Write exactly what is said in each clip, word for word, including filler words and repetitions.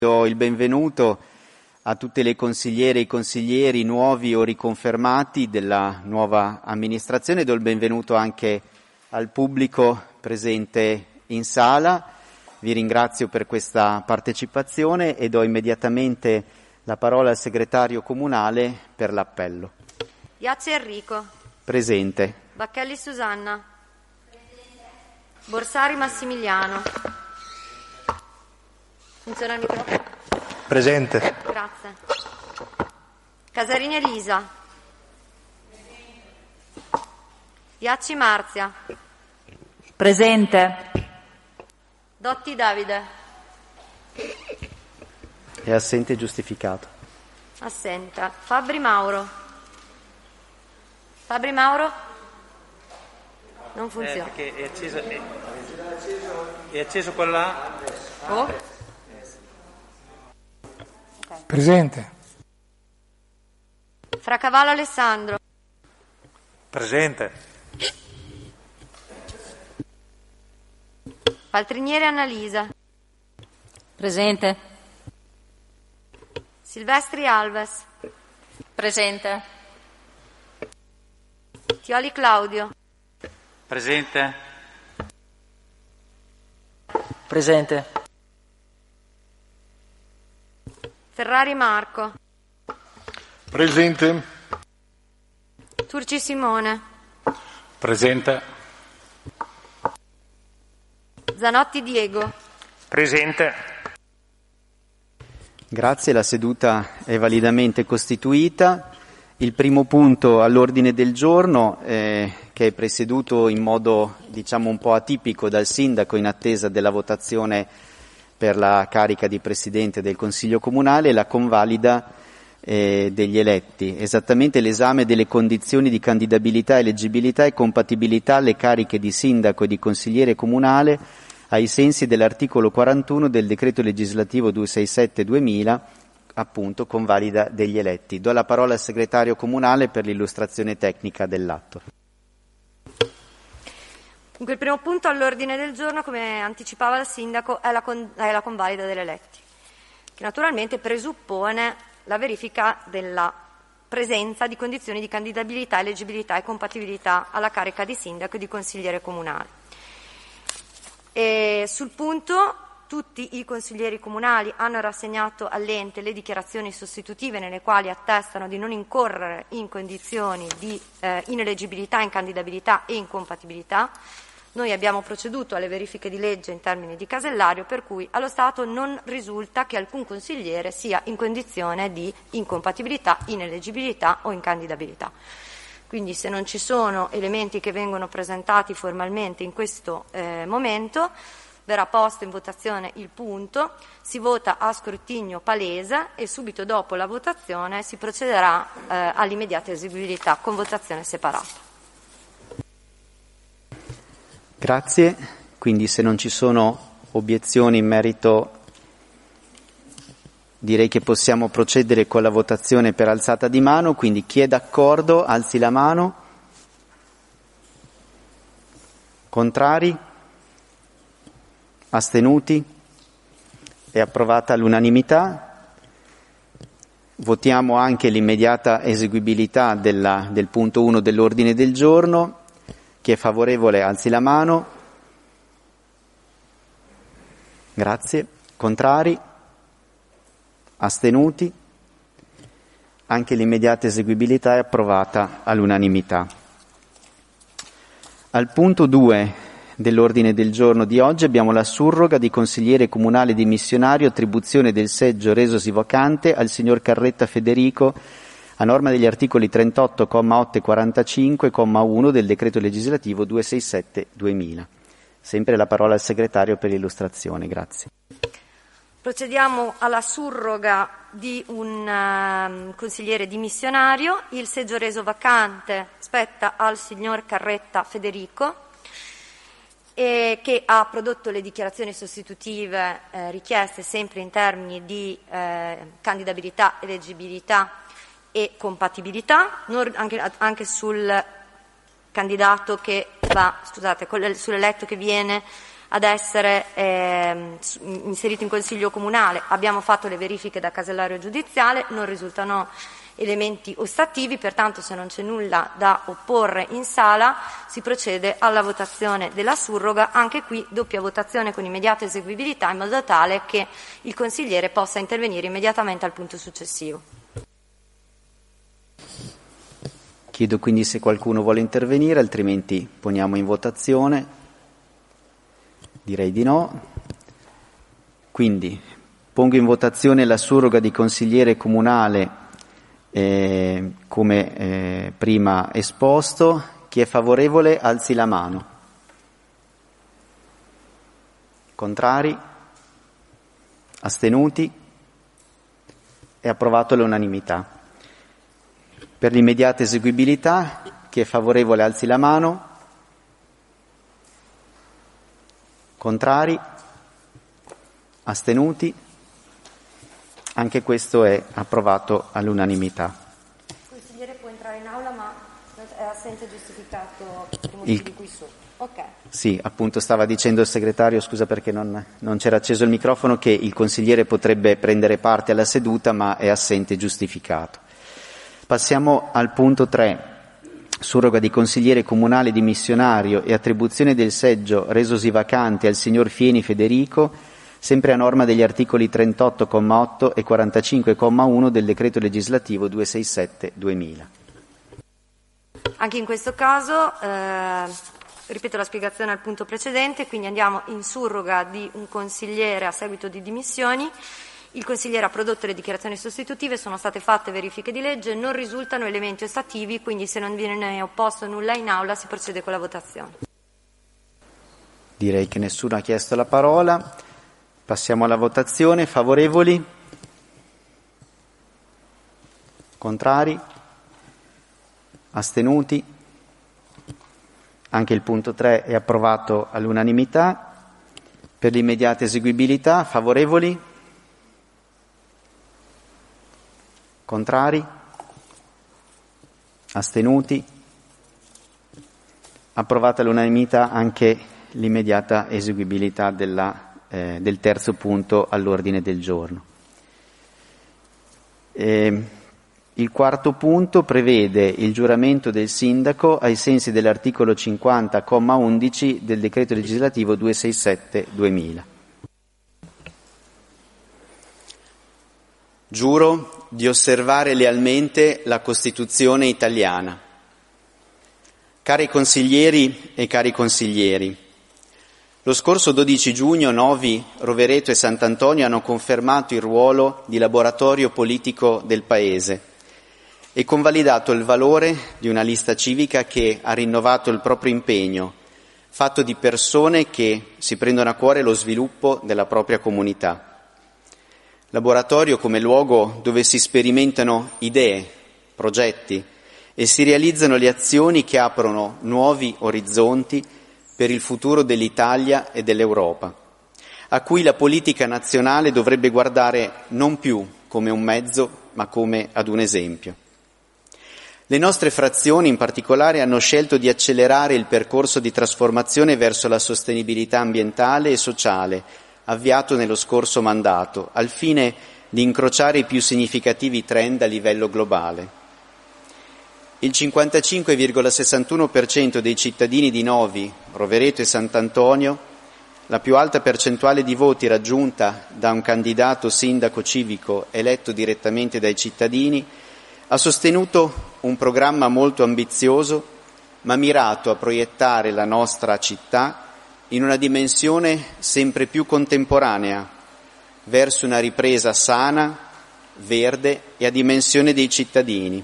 Do il benvenuto a tutte le consigliere e i consiglieri nuovi o riconfermati della nuova amministrazione. Do il benvenuto anche al pubblico presente in sala. Vi ringrazio per questa partecipazione e do immediatamente la parola al segretario comunale per l'appello. Iazzi Enrico. Presente. Bacchelli Susanna. Presente. Borsari Massimiliano. Funziona il microfono? Presente. Grazie. Casarini Elisa. Presente. Iacci Marzia. Presente. Dotti Davide. È assente e giustificato. Assenta. Fabri Mauro. Fabri Mauro? Non funziona. Eh, perché è acceso, è, è acceso quello là? Oh? Presente. Fracavallo Alessandro. Presente. Paltrinieri Annalisa. Presente. Silvestri Alves. Presente. Tioli Claudio. Presente. Presente. Ferrari Marco. Presente. Turci Simone. Presente. Zanotti Diego. Presente. Grazie, la seduta è validamente costituita. Il primo punto all'ordine del giorno, eh, che è presieduto in modo diciamo un po' atipico dal sindaco in attesa della votazione per la carica di Presidente del Consiglio Comunale, è la convalida eh, degli eletti, esattamente l'esame delle condizioni di candidabilità, eleggibilità e compatibilità alle cariche di Sindaco e di Consigliere Comunale ai sensi dell'articolo quarantuno del Decreto Legislativo duecentosessantasette duemila, appunto convalida degli eletti. Do la parola al Segretario Comunale per l'illustrazione tecnica dell'atto. Dunque, il primo punto all'ordine del giorno, come anticipava il Sindaco, è la, con- è la convalida degli eletti, che naturalmente presuppone la verifica della presenza di condizioni di candidabilità, eleggibilità e compatibilità alla carica di Sindaco e di Consigliere Comunale. E sul punto tutti i consiglieri comunali hanno rassegnato all'ente le dichiarazioni sostitutive nelle quali attestano di non incorrere in condizioni di eh, ineleggibilità, incandidabilità e incompatibilità. Noi abbiamo proceduto alle verifiche di legge in termini di casellario, per cui allo Stato non risulta che alcun consigliere sia in condizione di incompatibilità, ineleggibilità o incandidabilità. Quindi se non ci sono elementi che vengono presentati formalmente in questo eh, momento, verrà posto in votazione il punto, si vota a scrutinio palese e subito dopo la votazione si procederà eh, all'immediata eseguibilità con votazione separata. Grazie, quindi se non ci sono obiezioni in merito direi che possiamo procedere con la votazione per alzata di mano, quindi chi è d'accordo alzi la mano. Contrari? Astenuti? È approvata all'unanimità. Votiamo anche l'immediata eseguibilità della, del punto uno dell'ordine del giorno. Chi è favorevole alzi la mano. Grazie. Contrari? Astenuti? Anche l'immediata eseguibilità è approvata all'unanimità. Al punto due dell'ordine del giorno di oggi abbiamo la surroga di consigliere comunale dimissionario, attribuzione del seggio resosi vacante al signor Carretta Federico a norma degli articoli trentotto, comma otto e quarantacinque, comma uno del decreto legislativo duecentosessantasette duemila. Sempre la parola al segretario per l'illustrazione. Grazie. Procediamo alla surroga di un uh, consigliere dimissionario. Il seggio reso vacante spetta al signor Carretta Federico, e che ha prodotto le dichiarazioni sostitutive eh, richieste sempre in termini di eh, candidabilità, eleggibilità e compatibilità, non, anche, anche sul candidato che va, scusate, sull'eletto che viene ad essere eh, inseriti in consiglio comunale. Abbiamo fatto le verifiche da casellario giudiziale, non risultano elementi ostativi, pertanto se non c'è nulla da opporre in sala si procede alla votazione della surroga, anche qui doppia votazione con immediata eseguibilità in modo tale che il consigliere possa intervenire immediatamente al punto successivo. Chiedo quindi se qualcuno vuole intervenire, altrimenti poniamo in votazione. Direi di no. Quindi pongo in votazione la surroga di consigliere comunale eh, come eh, prima esposto. Chi è favorevole alzi la mano. Contrari? Astenuti? È approvato all'unanimità. Per l'immediata eseguibilità, chi è favorevole alzi la mano. Contrari? Astenuti? Anche questo è approvato all'unanimità. Il consigliere può entrare in aula, ma è assente giustificato per i motivi Il... di cui so. Ok. Sì, appunto stava dicendo il segretario, scusa perché non, non c'era acceso il microfono, che il consigliere potrebbe prendere parte alla seduta, ma è assente giustificato. Passiamo al punto tre, surroga di consigliere comunale dimissionario e attribuzione del seggio resosi vacante al signor Fieni Federico, sempre a norma degli articoli trentotto comma otto e quarantacinque comma uno del decreto legislativo duecentosessantasette duemila. Anche in questo caso, eh, ripeto la spiegazione al punto precedente, quindi andiamo in surroga di un consigliere a seguito di dimissioni. Il consigliere ha prodotto le dichiarazioni sostitutive, sono state fatte verifiche di legge, non risultano elementi ostativi, quindi se non viene opposto nulla in aula si procede con la votazione. Direi che nessuno ha chiesto la parola. Passiamo alla votazione. Favorevoli? Contrari? Astenuti? Anche il punto tre è approvato all'unanimità. Per l'immediata eseguibilità, favorevoli? Contrari? Astenuti? Approvata all'unanimità anche l'immediata eseguibilità della, eh, del terzo punto all'ordine del giorno. E il quarto punto prevede il giuramento del sindaco ai sensi dell'articolo cinquanta comma undici del decreto legislativo duecentosessantasette duemila. Giuro di osservare lealmente la Costituzione italiana. Cari consiglieri e cari consiglieri, lo scorso dodici giugno Novi, Rovereto e Sant'Antonio hanno confermato il ruolo di laboratorio politico del Paese e convalidato il valore di una lista civica che ha rinnovato il proprio impegno, fatto di persone che si prendono a cuore lo sviluppo della propria comunità. Laboratorio come luogo dove si sperimentano idee, progetti e si realizzano le azioni che aprono nuovi orizzonti per il futuro dell'Italia e dell'Europa, a cui la politica nazionale dovrebbe guardare non più come un mezzo, ma come ad un esempio. Le nostre frazioni in particolare hanno scelto di accelerare il percorso di trasformazione verso la sostenibilità ambientale e sociale, avviato nello scorso mandato, al fine di incrociare i più significativi trend a livello globale. Il cinquantacinque virgola sessantuno per cento dei cittadini di Novi, Rovereto e Sant'Antonio, la più alta percentuale di voti raggiunta da un candidato sindaco civico eletto direttamente dai cittadini, ha sostenuto un programma molto ambizioso, ma mirato a proiettare la nostra città in una dimensione sempre più contemporanea, verso una ripresa sana, verde e a dimensione dei cittadini.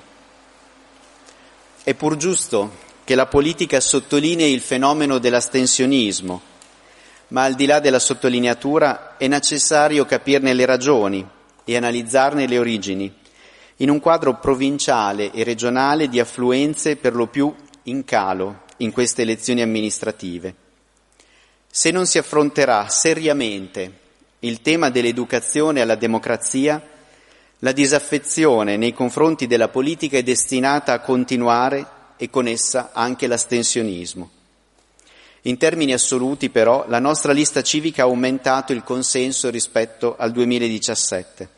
È pur giusto che la politica sottolinei il fenomeno dell'astensionismo, ma al di là della sottolineatura è necessario capirne le ragioni e analizzarne le origini, in un quadro provinciale e regionale di affluenze per lo più in calo in queste elezioni amministrative. Se non si affronterà seriamente il tema dell'educazione alla democrazia, la disaffezione nei confronti della politica è destinata a continuare e con essa anche l'astensionismo. In termini assoluti, però, la nostra lista civica ha aumentato il consenso rispetto al duemiladiciassette.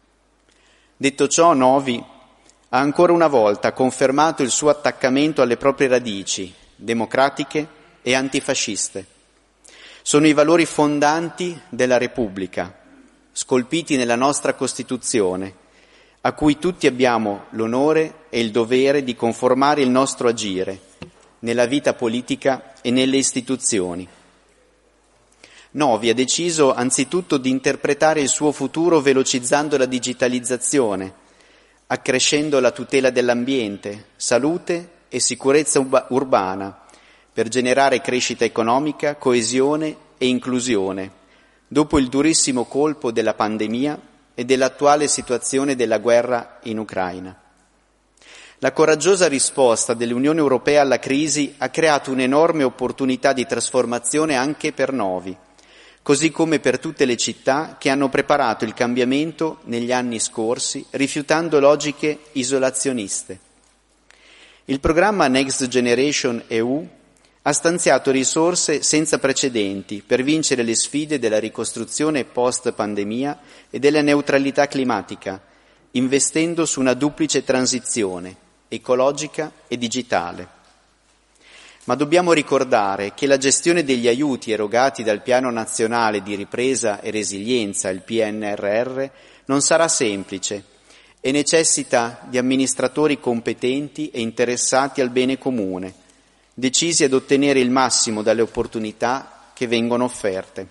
Detto ciò, Novi ha ancora una volta confermato il suo attaccamento alle proprie radici democratiche e antifasciste. Sono i valori fondanti della Repubblica, scolpiti nella nostra Costituzione, a cui tutti abbiamo l'onore e il dovere di conformare il nostro agire nella vita politica e nelle istituzioni. Novi ha deciso anzitutto di interpretare il suo futuro velocizzando la digitalizzazione, accrescendo la tutela dell'ambiente, salute e sicurezza urbana, per generare crescita economica, coesione e inclusione, dopo il durissimo colpo della pandemia e dell'attuale situazione della guerra in Ucraina. La coraggiosa risposta dell'Unione Europea alla crisi ha creato un'enorme opportunità di trasformazione anche per Novi, così come per tutte le città che hanno preparato il cambiamento negli anni scorsi, rifiutando logiche isolazioniste. Il programma Next Generation E U ha stanziato risorse senza precedenti per vincere le sfide della ricostruzione post-pandemia e della neutralità climatica, investendo su una duplice transizione, ecologica e digitale. Ma dobbiamo ricordare che la gestione degli aiuti erogati dal Piano Nazionale di Ripresa e Resilienza, il P N R R, non sarà semplice e necessita di amministratori competenti e interessati al bene comune, decisi ad ottenere il massimo dalle opportunità che vengono offerte.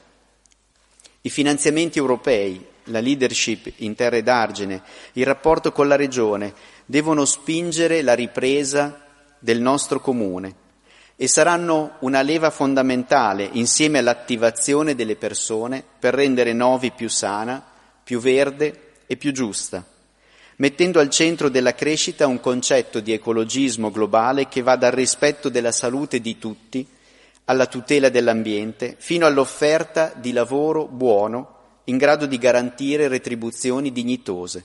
I finanziamenti europei, la leadership in terra ed argine, il rapporto con la Regione devono spingere la ripresa del nostro comune e saranno una leva fondamentale insieme all'attivazione delle persone per rendere Novi più sana, più verde e più giusta, mettendo al centro della crescita un concetto di ecologismo globale che va dal rispetto della salute di tutti alla tutela dell'ambiente fino all'offerta di lavoro buono in grado di garantire retribuzioni dignitose.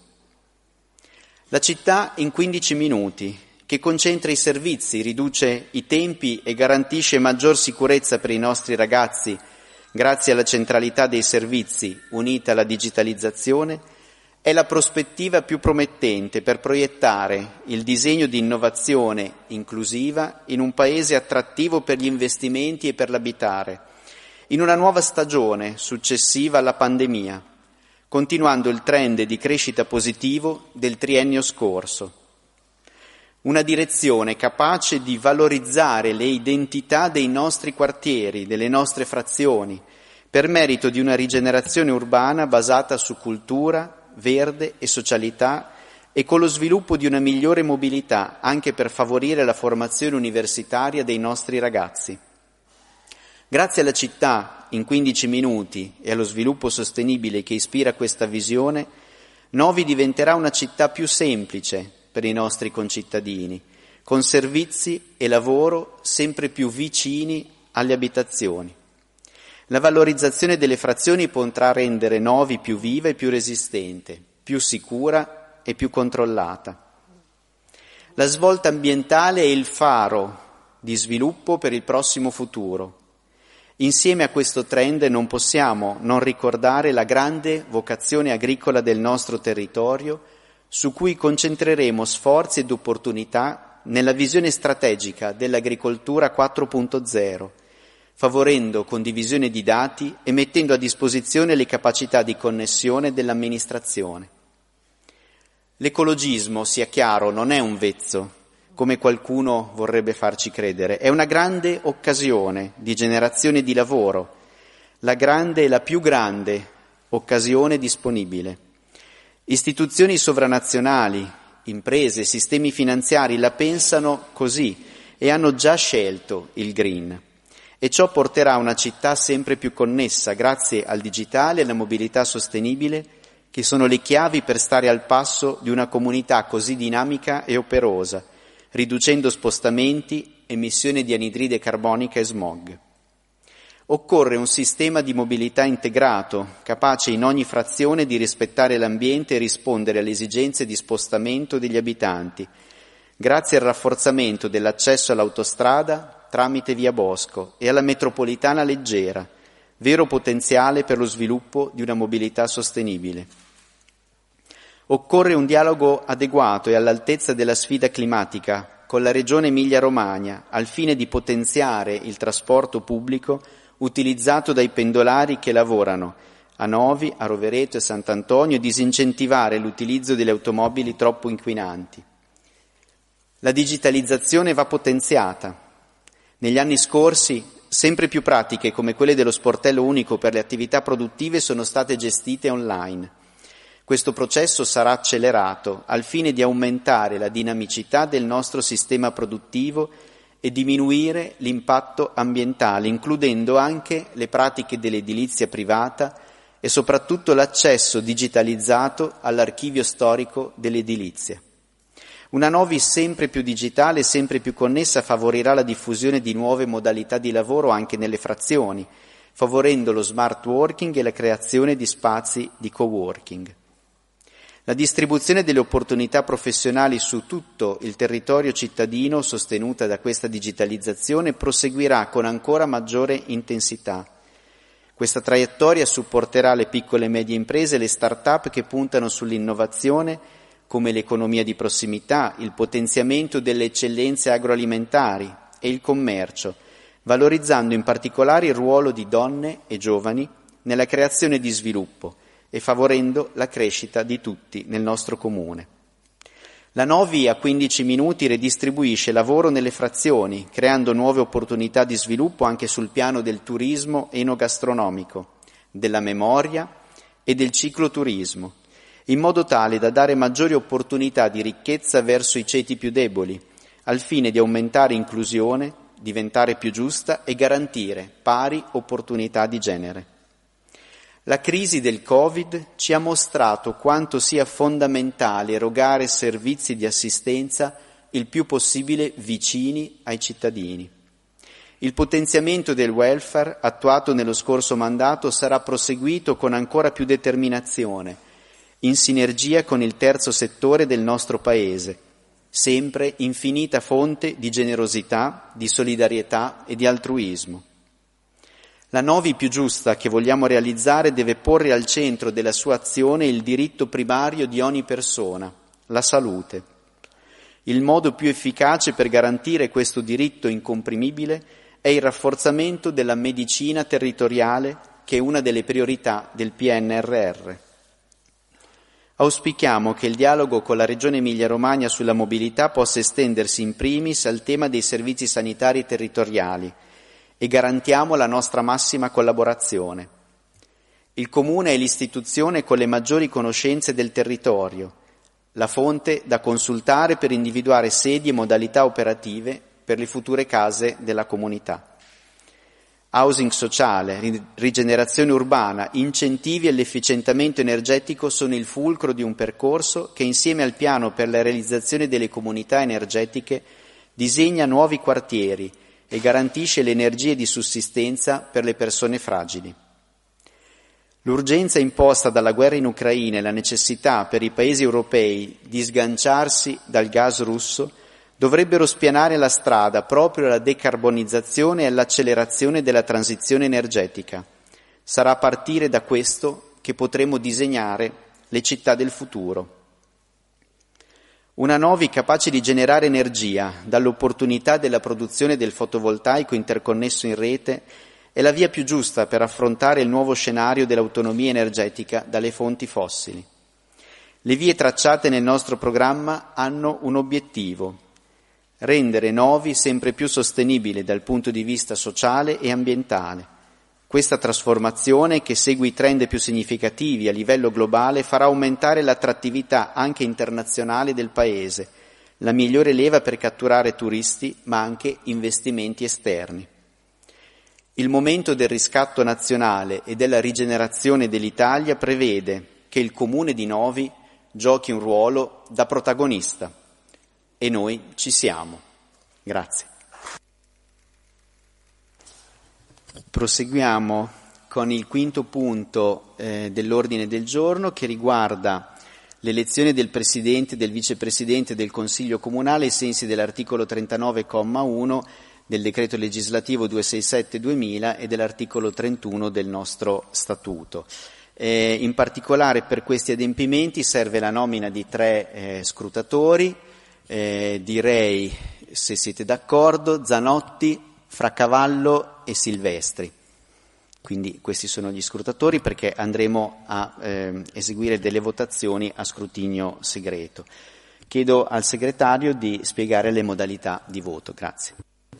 La città in quindici minuti, che concentra i servizi, riduce i tempi e garantisce maggior sicurezza per i nostri ragazzi grazie alla centralità dei servizi unita alla digitalizzazione, è la prospettiva più promettente per proiettare il disegno di innovazione inclusiva in un paese attrattivo per gli investimenti e per l'abitare, in una nuova stagione successiva alla pandemia, continuando il trend di crescita positivo del triennio scorso. Una direzione capace di valorizzare le identità dei nostri quartieri, delle nostre frazioni, per merito di una rigenerazione urbana basata su cultura, verde e socialità e con lo sviluppo di una migliore mobilità anche per favorire la formazione universitaria dei nostri ragazzi. Grazie alla città in quindici minuti e allo sviluppo sostenibile che ispira questa visione, Novi diventerà una città più semplice per i nostri concittadini, con servizi e lavoro sempre più vicini alle abitazioni. La valorizzazione delle frazioni potrà rendere Novi più viva e più resistente, più sicura e più controllata. La svolta ambientale è il faro di sviluppo per il prossimo futuro. Insieme a questo trend non possiamo non ricordare la grande vocazione agricola del nostro territorio, su cui concentreremo sforzi ed opportunità nella visione strategica dell'agricoltura quattro punto zero, favorendo condivisione di dati e mettendo a disposizione le capacità di connessione dell'amministrazione. L'ecologismo, sia chiaro, non è un vezzo, come qualcuno vorrebbe farci credere, è una grande occasione di generazione di lavoro, la grande e la più grande occasione disponibile. Istituzioni sovranazionali, imprese, sistemi finanziari la pensano così e hanno già scelto il green. E ciò porterà a una città sempre più connessa grazie al digitale e alla mobilità sostenibile, che sono le chiavi per stare al passo di una comunità così dinamica e operosa, riducendo spostamenti, emissione di anidride carbonica e smog. Occorre un sistema di mobilità integrato, capace in ogni frazione di rispettare l'ambiente e rispondere alle esigenze di spostamento degli abitanti, grazie al rafforzamento dell'accesso all'autostrada tramite Via Bosco e alla metropolitana leggera, vero potenziale per lo sviluppo di una mobilità sostenibile. Occorre un dialogo adeguato e all'altezza della sfida climatica con la Regione Emilia-Romagna al fine di potenziare il trasporto pubblico utilizzato dai pendolari che lavorano a Novi, a Rovereto e Sant'Antonio e disincentivare l'utilizzo delle automobili troppo inquinanti. La digitalizzazione va potenziata. Negli anni scorsi sempre più pratiche come quelle dello sportello unico per le attività produttive sono state gestite online. Questo processo sarà accelerato al fine di aumentare la dinamicità del nostro sistema produttivo e diminuire l'impatto ambientale, includendo anche le pratiche dell'edilizia privata e soprattutto l'accesso digitalizzato all'archivio storico dell'edilizia. Una Novi sempre più digitale e sempre più connessa favorirà la diffusione di nuove modalità di lavoro anche nelle frazioni, favorendo lo smart working e la creazione di spazi di coworking. La distribuzione delle opportunità professionali su tutto il territorio cittadino, sostenuta da questa digitalizzazione, proseguirà con ancora maggiore intensità. Questa traiettoria supporterà le piccole e medie imprese e le start-up che puntano sull'innovazione, come l'economia di prossimità, il potenziamento delle eccellenze agroalimentari e il commercio, valorizzando in particolare il ruolo di donne e giovani nella creazione di sviluppo e favorendo la crescita di tutti nel nostro comune. La Novi a quindici minuti redistribuisce lavoro nelle frazioni, creando nuove opportunità di sviluppo anche sul piano del turismo enogastronomico, della memoria e del cicloturismo, in modo tale da dare maggiori opportunità di ricchezza verso i ceti più deboli, al fine di aumentare inclusione, diventare più giusta e garantire pari opportunità di genere. La crisi del Covid ci ha mostrato quanto sia fondamentale erogare servizi di assistenza il più possibile vicini ai cittadini. Il potenziamento del welfare attuato nello scorso mandato sarà proseguito con ancora più determinazione, in sinergia con il terzo settore del nostro Paese, sempre infinita fonte di generosità, di solidarietà e di altruismo. La Novi più giusta che vogliamo realizzare deve porre al centro della sua azione il diritto primario di ogni persona, la salute. Il modo più efficace per garantire questo diritto incomprimibile è il rafforzamento della medicina territoriale, che è una delle priorità del P N R R. Auspichiamo che il dialogo con la Regione Emilia-Romagna sulla mobilità possa estendersi in primis al tema dei servizi sanitari territoriali e garantiamo la nostra massima collaborazione. Il Comune è l'istituzione con le maggiori conoscenze del territorio, la fonte da consultare per individuare sedi e modalità operative per le future case della comunità. Housing sociale, rigenerazione urbana, incentivi all'efficientamento energetico sono il fulcro di un percorso che insieme al piano per la realizzazione delle comunità energetiche disegna nuovi quartieri e garantisce le energie di sussistenza per le persone fragili. L'urgenza imposta dalla guerra in Ucraina e la necessità per i paesi europei di sganciarsi dal gas russo dovrebbero spianare la strada proprio alla decarbonizzazione e all'accelerazione della transizione energetica. Sarà a partire da questo che potremo disegnare le città del futuro. Una Novi capace di generare energia dall'opportunità della produzione del fotovoltaico interconnesso in rete è la via più giusta per affrontare il nuovo scenario dell'autonomia energetica dalle fonti fossili. Le vie tracciate nel nostro programma hanno un obiettivo: rendere Novi sempre più sostenibile dal punto di vista sociale e ambientale. Questa trasformazione, che segue i trend più significativi a livello globale, farà aumentare l'attrattività anche internazionale del Paese, la migliore leva per catturare turisti, ma anche investimenti esterni. Il momento del riscatto nazionale e della rigenerazione dell'Italia prevede che il Comune di Novi giochi un ruolo da protagonista e noi ci siamo. Grazie. Proseguiamo con il quinto punto eh, dell'ordine del giorno, che riguarda l'elezione del Presidente e del Vicepresidente del Consiglio Comunale ai sensi dell'articolo trentanove comma uno del decreto legislativo duecentosessantasette duemila e dell'articolo trentuno del nostro statuto. Eh, in particolare per questi adempimenti serve la nomina di tre eh, scrutatori, eh, direi, se siete d'accordo, Zanotti, Fracavallo e Silvestri. Quindi questi sono gli scrutatori, perché andremo a eh, eseguire delle votazioni a scrutinio segreto. Chiedo al segretario di spiegare le modalità di voto. Grazie.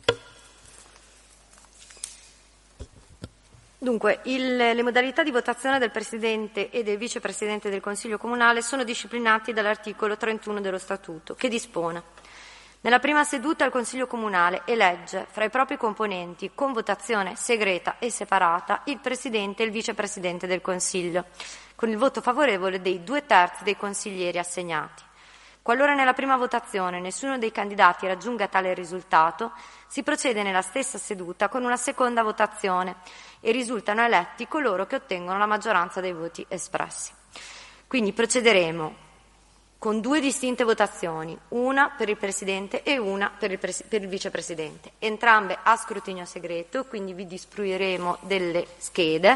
Dunque, il, le modalità di votazione del Presidente e del Vicepresidente del Consiglio Comunale sono disciplinati dall'articolo trentuno dello Statuto, che dispone: nella prima seduta il Consiglio Comunale elegge fra i propri componenti, con votazione segreta e separata, il Presidente e il Vicepresidente del Consiglio, con il voto favorevole dei due terzi dei consiglieri assegnati. Qualora nella prima votazione nessuno dei candidati raggiunga tale risultato, si procede nella stessa seduta con una seconda votazione e risultano eletti coloro che ottengono la maggioranza dei voti espressi. Quindi procederemo con due distinte votazioni, una per il Presidente e una per il, pres- per il Vicepresidente, entrambe a scrutinio segreto, quindi vi distribuiremo delle schede.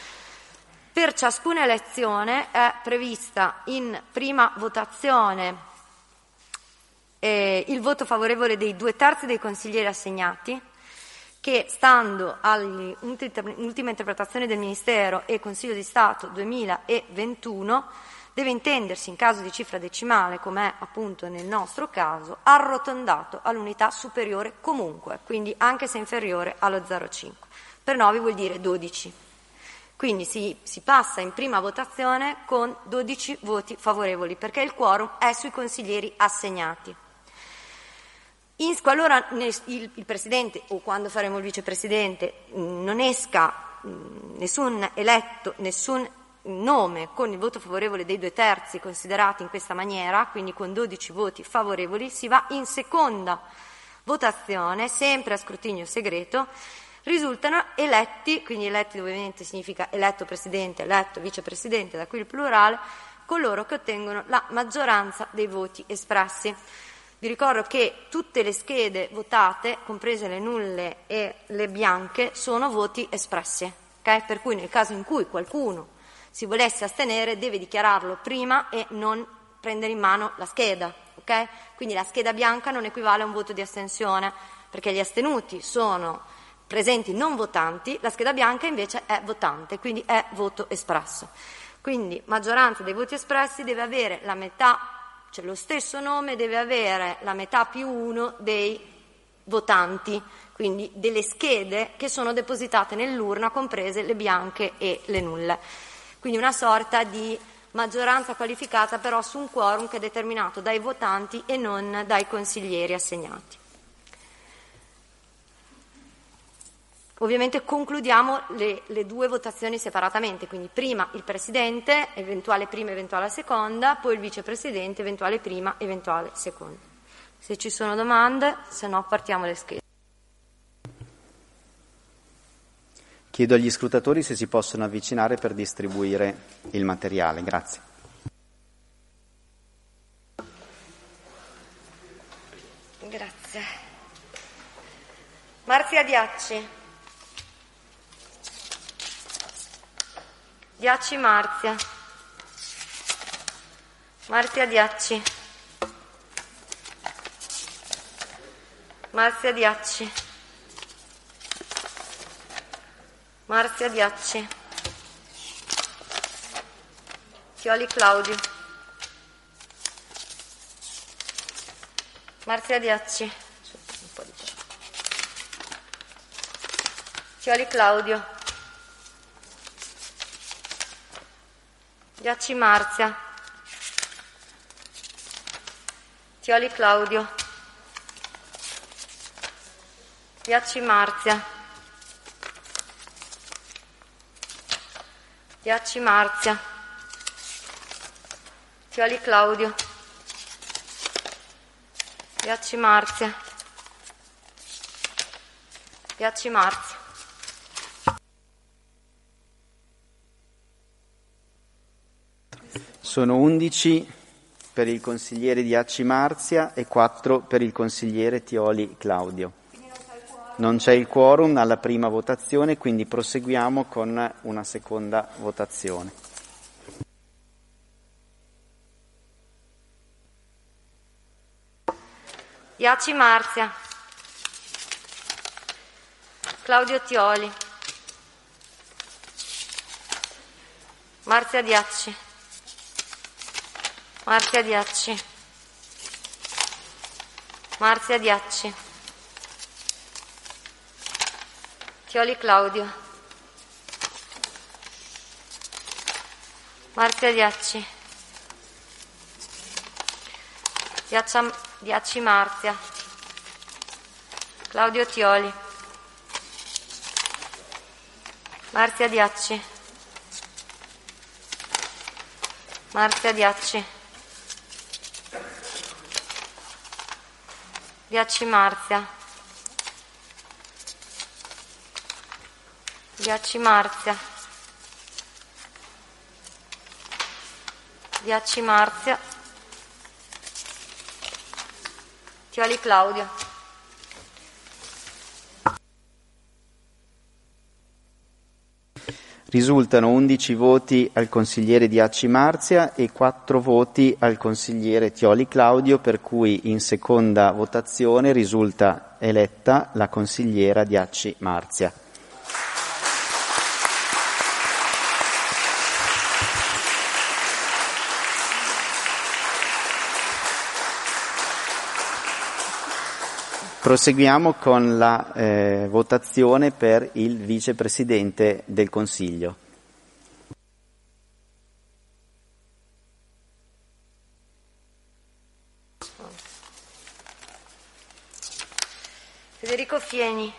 Per ciascuna elezione è prevista in prima votazione eh, il voto favorevole dei due terzi dei consiglieri assegnati, che, stando all'ultima interpretazione del Ministero e Consiglio di Stato duemilaventuno, deve intendersi, in caso di cifra decimale, come è appunto nel nostro caso, arrotondato all'unità superiore comunque, quindi anche se inferiore allo zero virgola cinque. Per nove vuol dire dodici. Quindi si, si passa in prima votazione con dodici voti favorevoli, perché il quorum è sui consiglieri assegnati. In, qualora il, il Presidente, o quando faremo il Vicepresidente, non esca mh, nessun eletto, nessun nome con il voto favorevole dei due terzi considerati in questa maniera, quindi con dodici voti favorevoli, si va in seconda votazione, sempre a scrutinio segreto. Risultano eletti, quindi eletti ovviamente significa eletto Presidente, eletto Vicepresidente, da qui il plurale, coloro che ottengono la maggioranza dei voti espressi. Vi ricordo che tutte le schede votate, comprese le nulle e le bianche, sono voti espressi, okay? Per cui nel caso in cui qualcuno si volesse astenere deve dichiararlo prima e non prendere in mano la scheda, okay? Quindi la scheda bianca non equivale a un voto di astensione, perché gli astenuti sono presenti non votanti, la scheda bianca invece è votante, quindi è voto espresso. Quindi maggioranza dei voti espressi deve avere la metà, cioè lo stesso nome deve avere la metà più uno dei votanti, quindi delle schede che sono depositate nell'urna, comprese le bianche e le nulle. Quindi una sorta di maggioranza qualificata però su un quorum che è determinato dai votanti e non dai consiglieri assegnati. Ovviamente concludiamo le, le due votazioni separatamente, quindi prima il Presidente, eventuale prima, eventuale seconda, poi il Vicepresidente, eventuale prima, eventuale seconda. Se ci sono domande, se no partiamo le schede. Chiedo agli scrutatori se si possono avvicinare per distribuire il materiale. Grazie. Grazie. Marzia Diacci. Diacci Marzia. Marzia Diacci. Marzia Diacci. Marzia Diacci. Chioli Claudio. Marzia Diacci. Un po' di Chioli Claudio. Diacci Marzia. Chioli Claudio. Diacci Marzia. Diacci Marzia. Chioli Claudio. Diacci Marzia. Diacci Marzia. Sono undici per il consigliere Diacci Marzia e quattro per il consigliere Tioli Claudio. Non c'è il quorum alla prima votazione, quindi proseguiamo con una seconda votazione. Diaci Marzia, Claudio Tioli, Marzia Diaci, Marzia Diaci, Marzia Diaci, Tioli Claudio, Marzia Diaci, Diaccia Diaci Marzia, Claudio Tioli, Marzia Diaci, Marzia Diaci, Diaci Marzia, Diaci Marzia, Diaci Marzia, Tioli Claudio. Risultano undici voti al consigliere Diaci Marzia e quattro voti al consigliere Tioli Claudio, per cui in seconda votazione risulta eletta la consigliera Diaci Marzia. Proseguiamo con la eh, votazione per il vicepresidente del Consiglio. Federico Fieni,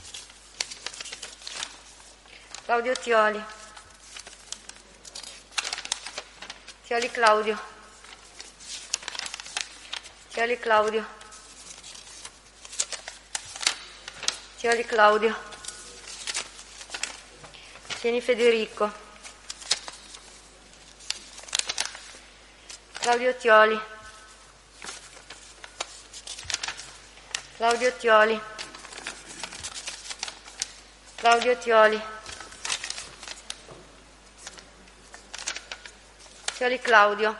Claudio Tioli, Tioli Claudio, Tioli Claudio, Tioli Claudio, Fieni Federico, Claudio Tioli, Claudio Tioli, Claudio Tioli, Tioli Claudio.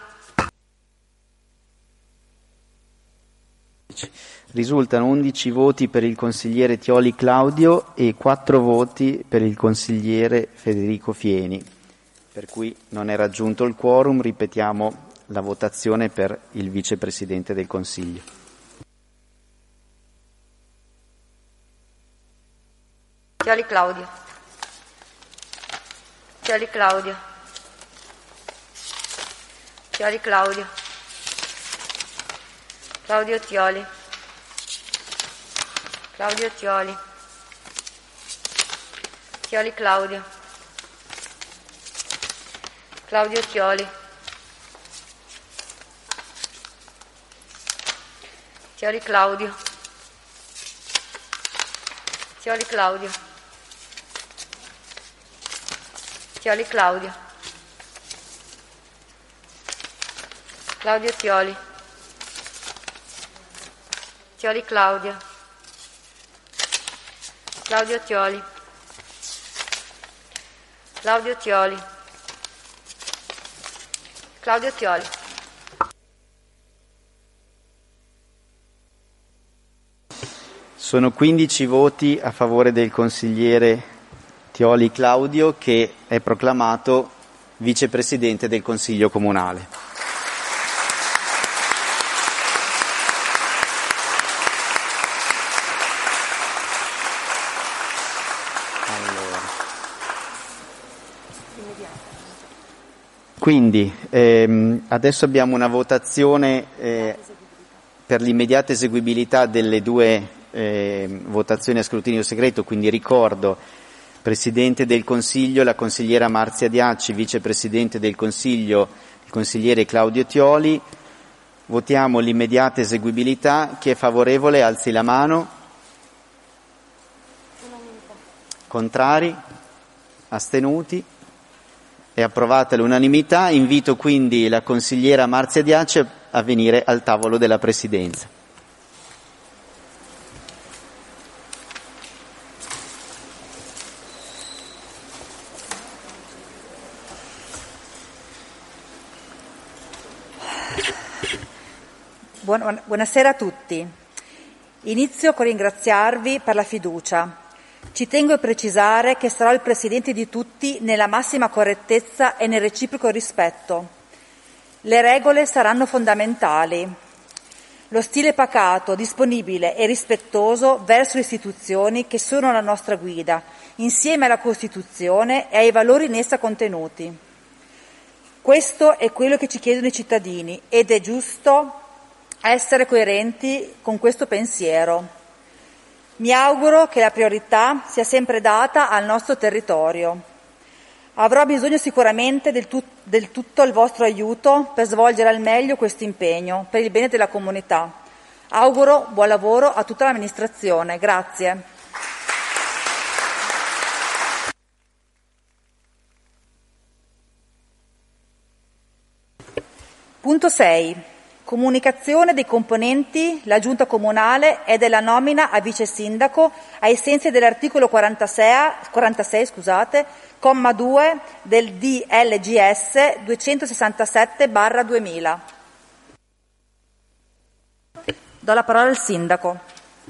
Risultano undici voti per il consigliere Tioli Claudio e quattro voti per il consigliere Federico Fieni, per cui non è raggiunto il quorum. Ripetiamo la votazione per il vicepresidente del Consiglio. Tioli Claudio, Tioli Claudio, Tioli Claudio, Claudio Tioli, Claudio Tioli, Tioli Claudio, Claudio Tioli, Tioli Claudio, Tioli Claudio, Tioli Claudio, Claudio Tioli, Tioli Claudio, Claudio Tioli, Claudio Tioli, Claudio Tioli. Sono quindici voti a favore del consigliere Tioli Claudio, che è proclamato vicepresidente del Consiglio Comunale. Allora. Quindi ehm, adesso abbiamo una votazione eh, per l'immediata eseguibilità delle due eh, votazioni a scrutinio segreto, quindi ricordo: Presidente del Consiglio la consigliera Marzia Diaci, Vicepresidente del Consiglio il consigliere Claudio Tioli. Votiamo l'immediata eseguibilità. Chi è favorevole alzi la mano. Contrari? Astenuti? È approvata l'unanimità. Invito quindi la consigliera Marzia Diaci a venire al tavolo della Presidenza. Buon, buonasera a tutti. Inizio con ringraziarvi per la fiducia. Ci tengo a precisare che sarò il Presidente di tutti nella massima correttezza e nel reciproco rispetto. Le regole saranno fondamentali. Lo stile pacato, disponibile e rispettoso verso le istituzioni che sono la nostra guida, insieme alla Costituzione e ai valori in essa contenuti. Questo è quello che ci chiedono i cittadini ed è giusto essere coerenti con questo pensiero. Mi auguro che la priorità sia sempre data al nostro territorio. Avrò bisogno sicuramente del, tut- del tutto il vostro aiuto per svolgere al meglio questo impegno per il bene della comunità. Auguro buon lavoro a tutta l'amministrazione. Grazie. Punto sei. Comunicazione dei componenti la Giunta Comunale e della nomina a vice sindaco ai sensi dell'articolo quarantasei, quarantasei scusate, comma due del D L G S duecentosessantasette barra duemila. Do la parola al sindaco.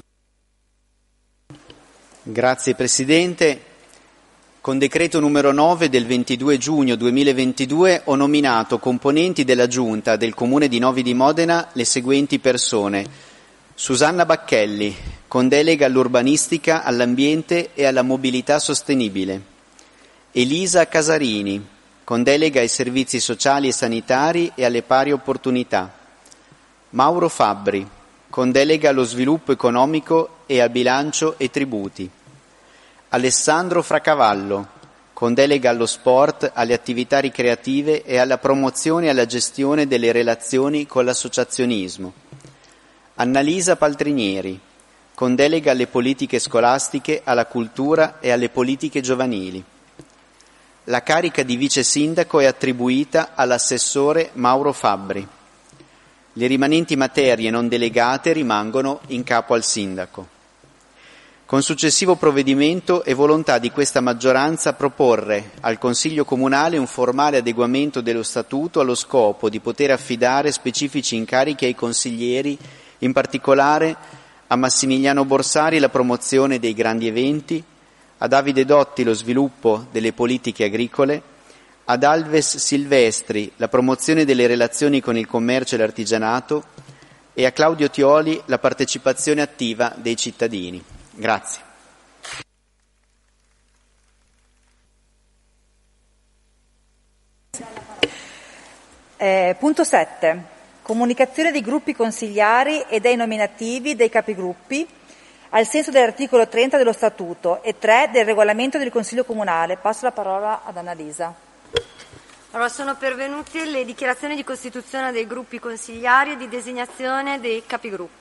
Grazie Presidente. Con decreto numero nove del ventidue giugno duemilaventidue ho nominato componenti della Giunta del Comune di Novi di Modena le seguenti persone. Susanna Bacchelli, con delega all'urbanistica, all'ambiente e alla mobilità sostenibile. Elisa Casarini, con delega ai servizi sociali e sanitari e alle pari opportunità. Mauro Fabbri, con delega allo sviluppo economico e al bilancio e tributi. Alessandro Fracavallo, con delega allo sport, alle attività ricreative e alla promozione e alla gestione delle relazioni con l'associazionismo. Annalisa Paltrinieri, con delega alle politiche scolastiche, alla cultura e alle politiche giovanili. La carica di vice sindaco è attribuita all'assessore Mauro Fabbri. Le rimanenti materie non delegate rimangono in capo al sindaco. Con successivo provvedimento è volontà di questa maggioranza proporre al Consiglio Comunale un formale adeguamento dello Statuto allo scopo di poter affidare specifici incarichi ai consiglieri, in particolare a Massimiliano Borsari la promozione dei grandi eventi, a Davide Dotti lo sviluppo delle politiche agricole, ad Alves Silvestri la promozione delle relazioni con il commercio e l'artigianato e a Claudio Tioli la partecipazione attiva dei cittadini. Grazie. Eh, punto sette. Comunicazione dei gruppi consigliari e dei nominativi dei capigruppi al senso dell'articolo trenta dello Statuto e tre del regolamento del Consiglio Comunale. Passo la parola ad Annalisa. Allora, sono pervenute le dichiarazioni di costituzione dei gruppi consigliari e di designazione dei capigruppi.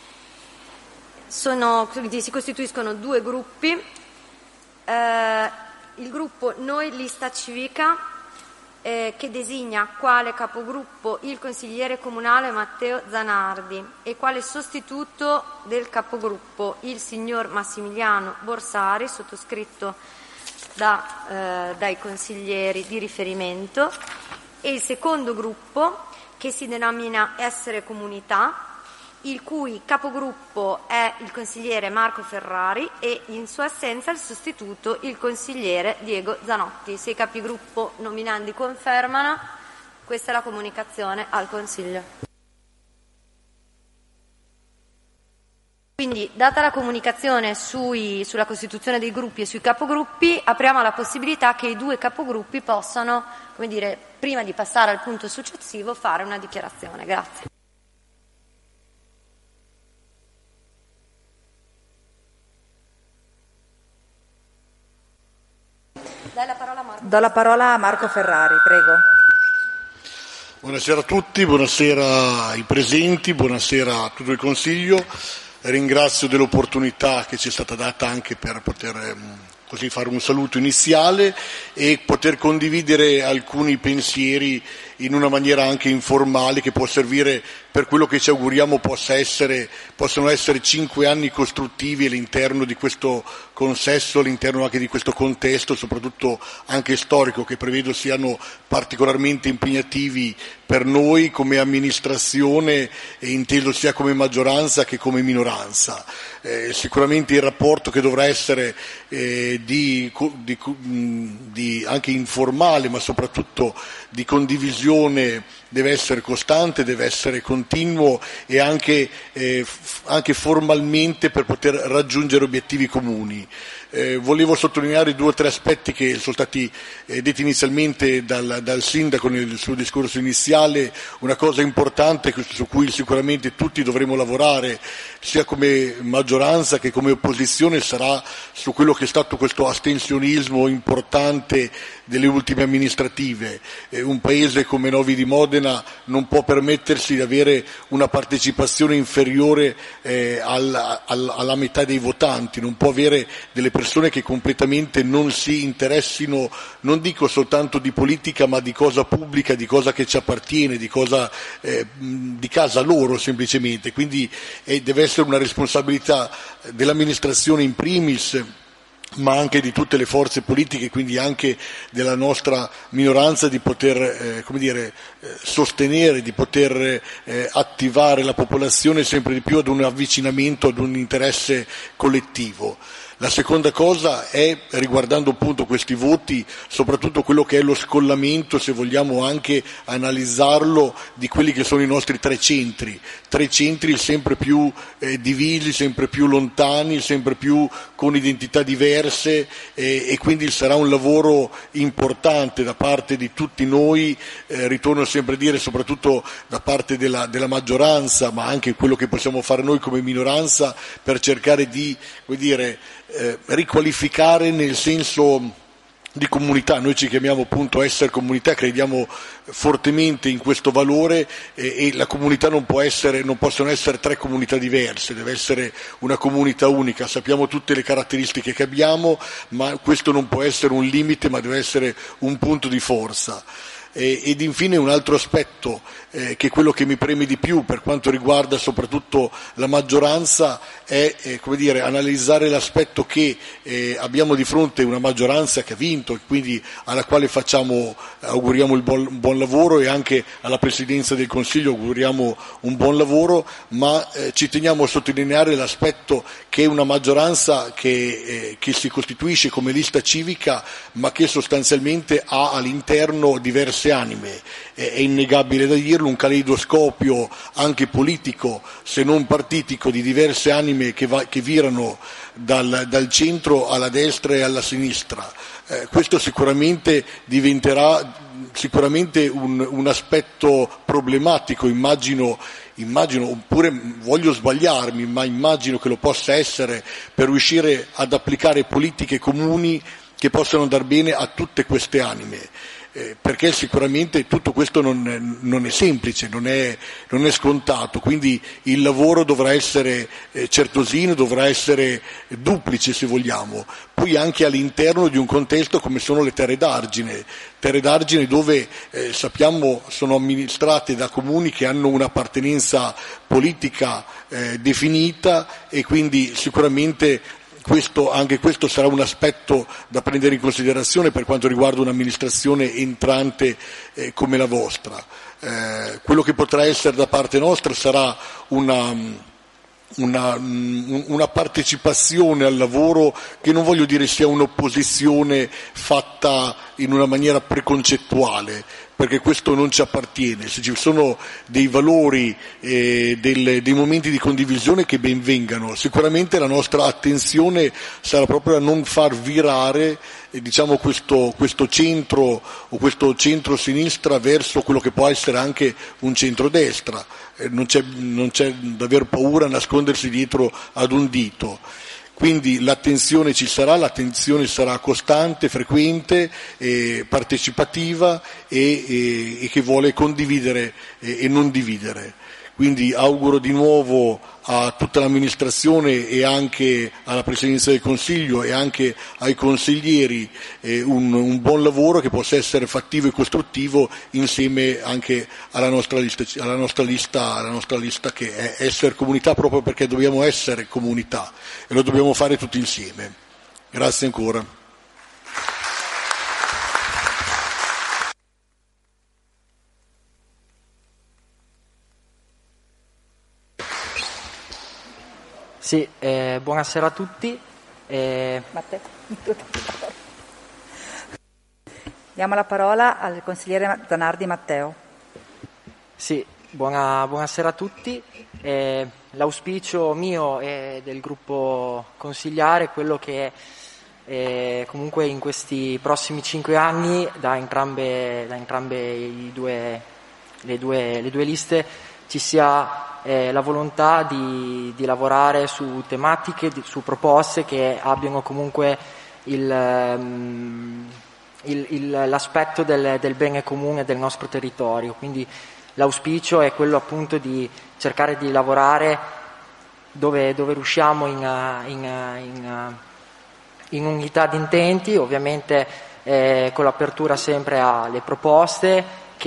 Sono, si costituiscono due gruppi, eh, il gruppo Noi Lista Civica eh, che designa quale capogruppo il consigliere comunale Matteo Zanardi e quale sostituto del capogruppo il signor Massimiliano Borsari, sottoscritto da, eh, dai consiglieri di riferimento, e il secondo gruppo che si denomina Essere Comunità, il cui capogruppo è il consigliere Marco Ferrari e in sua assenza il sostituto il consigliere Diego Zanotti. Se i capigruppo nominandi confermano, questa è la comunicazione al Consiglio. Quindi, data la comunicazione sui, sulla costituzione dei gruppi e sui capogruppi, apriamo alla possibilità che i due capogruppi possano, come dire, prima di passare al punto successivo, fare una dichiarazione. Grazie. La parola Marco. Do la parola a Marco Ferrari, prego. Buonasera a tutti, buonasera ai presenti, buonasera a tutto il Consiglio. Ringrazio dell'opportunità che ci è stata data anche per poter così fare un saluto iniziale e poter condividere alcuni pensieri in una maniera anche informale, che può servire per quello che ci auguriamo possa essere, possano essere cinque anni costruttivi all'interno di questo consesso, all'interno anche di questo contesto, soprattutto anche storico, che prevedo siano particolarmente impegnativi per noi come amministrazione, e inteso sia come maggioranza che come minoranza. Eh, sicuramente il rapporto che dovrà essere eh, di, di, di, anche informale, ma soprattutto di condivisione, deve essere costante, deve essere continuo e anche, eh, anche formalmente, per poter raggiungere obiettivi comuni. Eh, volevo sottolineare due o tre aspetti che sono stati eh, detti inizialmente dal, dal Sindaco nel suo discorso iniziale. Una cosa importante su cui sicuramente tutti dovremo lavorare, sia come maggioranza che come opposizione, sarà su quello che è stato questo astensionismo importante delle ultime amministrative. Eh, un paese come Novi di Modena non può permettersi di avere una partecipazione inferiore eh, al, al, alla metà dei votanti, non può avere delle persone che completamente non si interessino, non dico soltanto di politica, ma di cosa pubblica, di cosa che ci appartiene, di cosa eh, di casa loro semplicemente. Quindi eh, deve essere una responsabilità dell'amministrazione in primis, ma anche di tutte le forze politiche, quindi anche della nostra minoranza, di poter eh, come dire, eh, sostenere, di poter eh, attivare la popolazione sempre di più ad un avvicinamento, ad un interesse collettivo. La seconda cosa è, riguardando appunto questi voti, soprattutto quello che è lo scollamento, se vogliamo anche analizzarlo, di quelli che sono i nostri tre centri, tre centri sempre più eh, divisi, sempre più lontani, sempre più con identità diverse, eh, e quindi sarà un lavoro importante da parte di tutti noi, eh, ritorno sempre a dire, soprattutto da parte della, della maggioranza, ma anche quello che possiamo fare noi come minoranza, per cercare di, come dire, Eh, riqualificare nel senso di comunità. Noi ci chiamiamo appunto essere comunità, crediamo fortemente in questo valore, e, e la comunità non può essere, non possono essere tre comunità diverse, deve essere una comunità unica. Sappiamo tutte le caratteristiche che abbiamo, ma questo non può essere un limite, ma deve essere un punto di forza. Eh, ed infine un altro aspetto eh, che è quello che mi preme di più per quanto riguarda soprattutto la maggioranza è eh, come dire, analizzare l'aspetto che eh, abbiamo di fronte una maggioranza che ha vinto, e quindi alla quale facciamo, auguriamo il buon, buon lavoro, e anche alla Presidenza del Consiglio auguriamo un buon lavoro, ma eh, ci teniamo a sottolineare l'aspetto che è una maggioranza che, eh, che si costituisce come lista civica, ma che sostanzialmente ha all'interno diverse anime. È innegabile da dirlo, un caleidoscopio anche politico, se non partitico, di diverse anime che, va, che virano dal, dal centro alla destra e alla sinistra. Eh, questo sicuramente diventerà sicuramente un, un aspetto problematico, immagino, immagino, oppure voglio sbagliarmi, ma immagino che lo possa essere, per riuscire ad applicare politiche comuni che possano dar bene a tutte queste anime. Eh, perché sicuramente tutto questo non è, non è semplice, non è, non è scontato, quindi il lavoro dovrà essere eh, certosino, dovrà essere duplice se vogliamo, poi anche all'interno di un contesto come sono le terre d'argine, terre d'argine dove eh, sappiamo sono amministrate da comuni che hanno un'appartenenza politica eh, definita, e quindi sicuramente Questo, anche questo sarà un aspetto da prendere in considerazione per quanto riguarda un'amministrazione entrante eh, come la vostra. Eh, quello che potrà essere da parte nostra sarà una, una, una partecipazione al lavoro che non voglio dire sia un'opposizione fatta in una maniera preconcettuale, perché questo non ci appartiene. Se ci sono dei valori, eh, del, dei momenti di condivisione, che ben vengano. Sicuramente la nostra attenzione sarà proprio a non far virare eh, diciamo questo, questo centro o questo centro-sinistra verso quello che può essere anche un centrodestra. Eh, non c'è, non c'è da aver paura a nascondersi dietro ad un dito. Quindi l'attenzione ci sarà, l'attenzione sarà costante, frequente, eh, partecipativa e, e, e che vuole condividere e, e non dividere. Quindi auguro di nuovo a tutta l'amministrazione e anche alla Presidenza del Consiglio e anche ai consiglieri eh, un, un buon lavoro che possa essere fattivo e costruttivo insieme anche alla nostra lista, alla nostra lista, alla nostra lista che è essere comunità, proprio perché dobbiamo essere comunità e lo dobbiamo fare tutti insieme. Grazie ancora. Sì, eh, buonasera a tutti. Eh... Matteo. Diamo la parola al consigliere Zanardi Matteo. Sì, buona, buonasera a tutti. Eh, l'auspicio mio e del gruppo consigliare è quello che eh, comunque in questi prossimi cinque anni da entrambe, da entrambe i due, le, due, le due liste ci sia Eh, la volontà di, di lavorare su tematiche, di, su proposte che abbiano comunque il, um, il, il, l'aspetto del, del bene comune del nostro territorio. Quindi l'auspicio è quello appunto di cercare di lavorare dove, dove riusciamo in, in, in, in unità di intenti, ovviamente eh, con l'apertura sempre alle proposte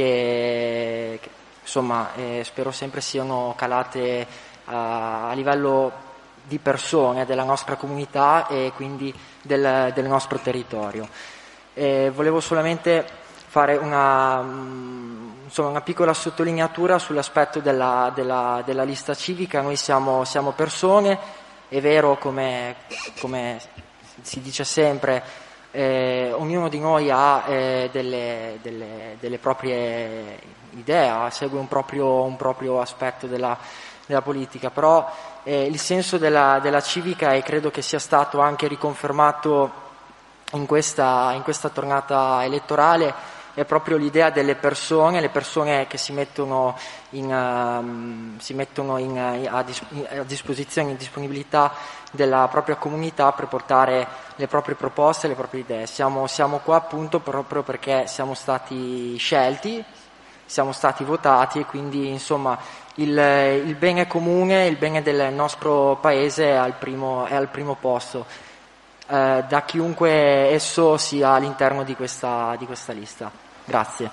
che, che insomma eh, spero sempre siano calate a, a livello di persone della nostra comunità e quindi del, del nostro territorio. Eh, volevo solamente fare una, insomma, una piccola sottolineatura sull'aspetto della, della, della lista civica. Noi siamo, siamo persone, è vero, come, come si dice sempre, eh, ognuno di noi ha eh, delle, delle, delle proprie idee, segue un proprio, un proprio aspetto della, della politica, però eh, il senso della, della civica, e credo che sia stato anche riconfermato in questa, in questa tornata elettorale, è proprio l'idea delle persone, le persone che si mettono, in, uh, si mettono in, a, dis- a disposizione, in disponibilità della propria comunità per portare le proprie proposte, le proprie idee. Siamo, siamo qua appunto proprio perché siamo stati scelti, siamo stati votati e quindi insomma il, il bene comune, il bene del nostro paese è al primo, è al primo posto, eh, da chiunque esso sia all'interno di questa, di questa lista. Grazie.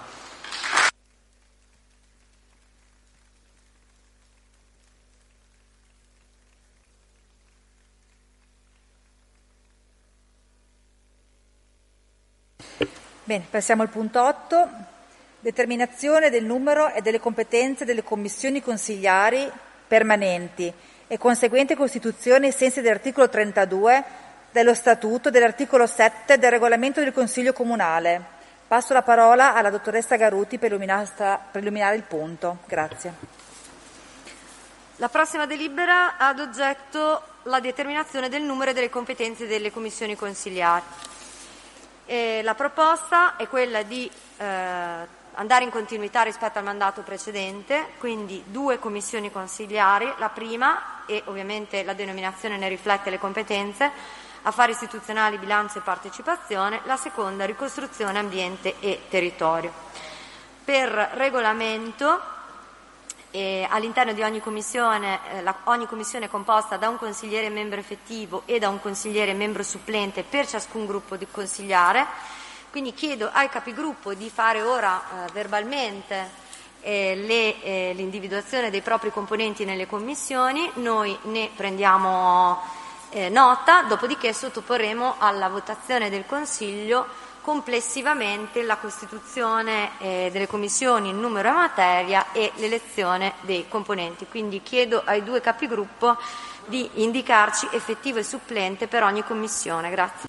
Bene, passiamo al punto otto. Determinazione del numero e delle competenze delle commissioni consigliari permanenti e conseguente costituzione ai sensi dell'articolo trentadue dello Statuto e dell'articolo sette del Regolamento del Consiglio Comunale. Passo la parola alla dottoressa Garuti per illuminare il punto. Grazie. La prossima delibera ha ad oggetto la determinazione del numero e delle competenze delle commissioni consigliari. E la proposta è quella di eh, andare in continuità rispetto al mandato precedente, quindi due commissioni consigliari, la prima, e ovviamente la denominazione ne riflette le competenze, affari istituzionali, bilancio e partecipazione, la seconda ricostruzione, ambiente e territorio. Per regolamento eh, all'interno di ogni commissione, eh, la, ogni commissione è composta da un consigliere membro effettivo e da un consigliere membro supplente per ciascun gruppo di consigliare, quindi chiedo ai capigruppo di fare ora eh, verbalmente eh, le, eh, l'individuazione dei propri componenti nelle commissioni, noi ne prendiamo Eh, nota, dopodiché sottoporremo alla votazione del Consiglio complessivamente la costituzione eh, delle commissioni in numero e materia e l'elezione dei componenti. Quindi chiedo ai due capigruppo di indicarci effettivo e supplente per ogni commissione. Grazie.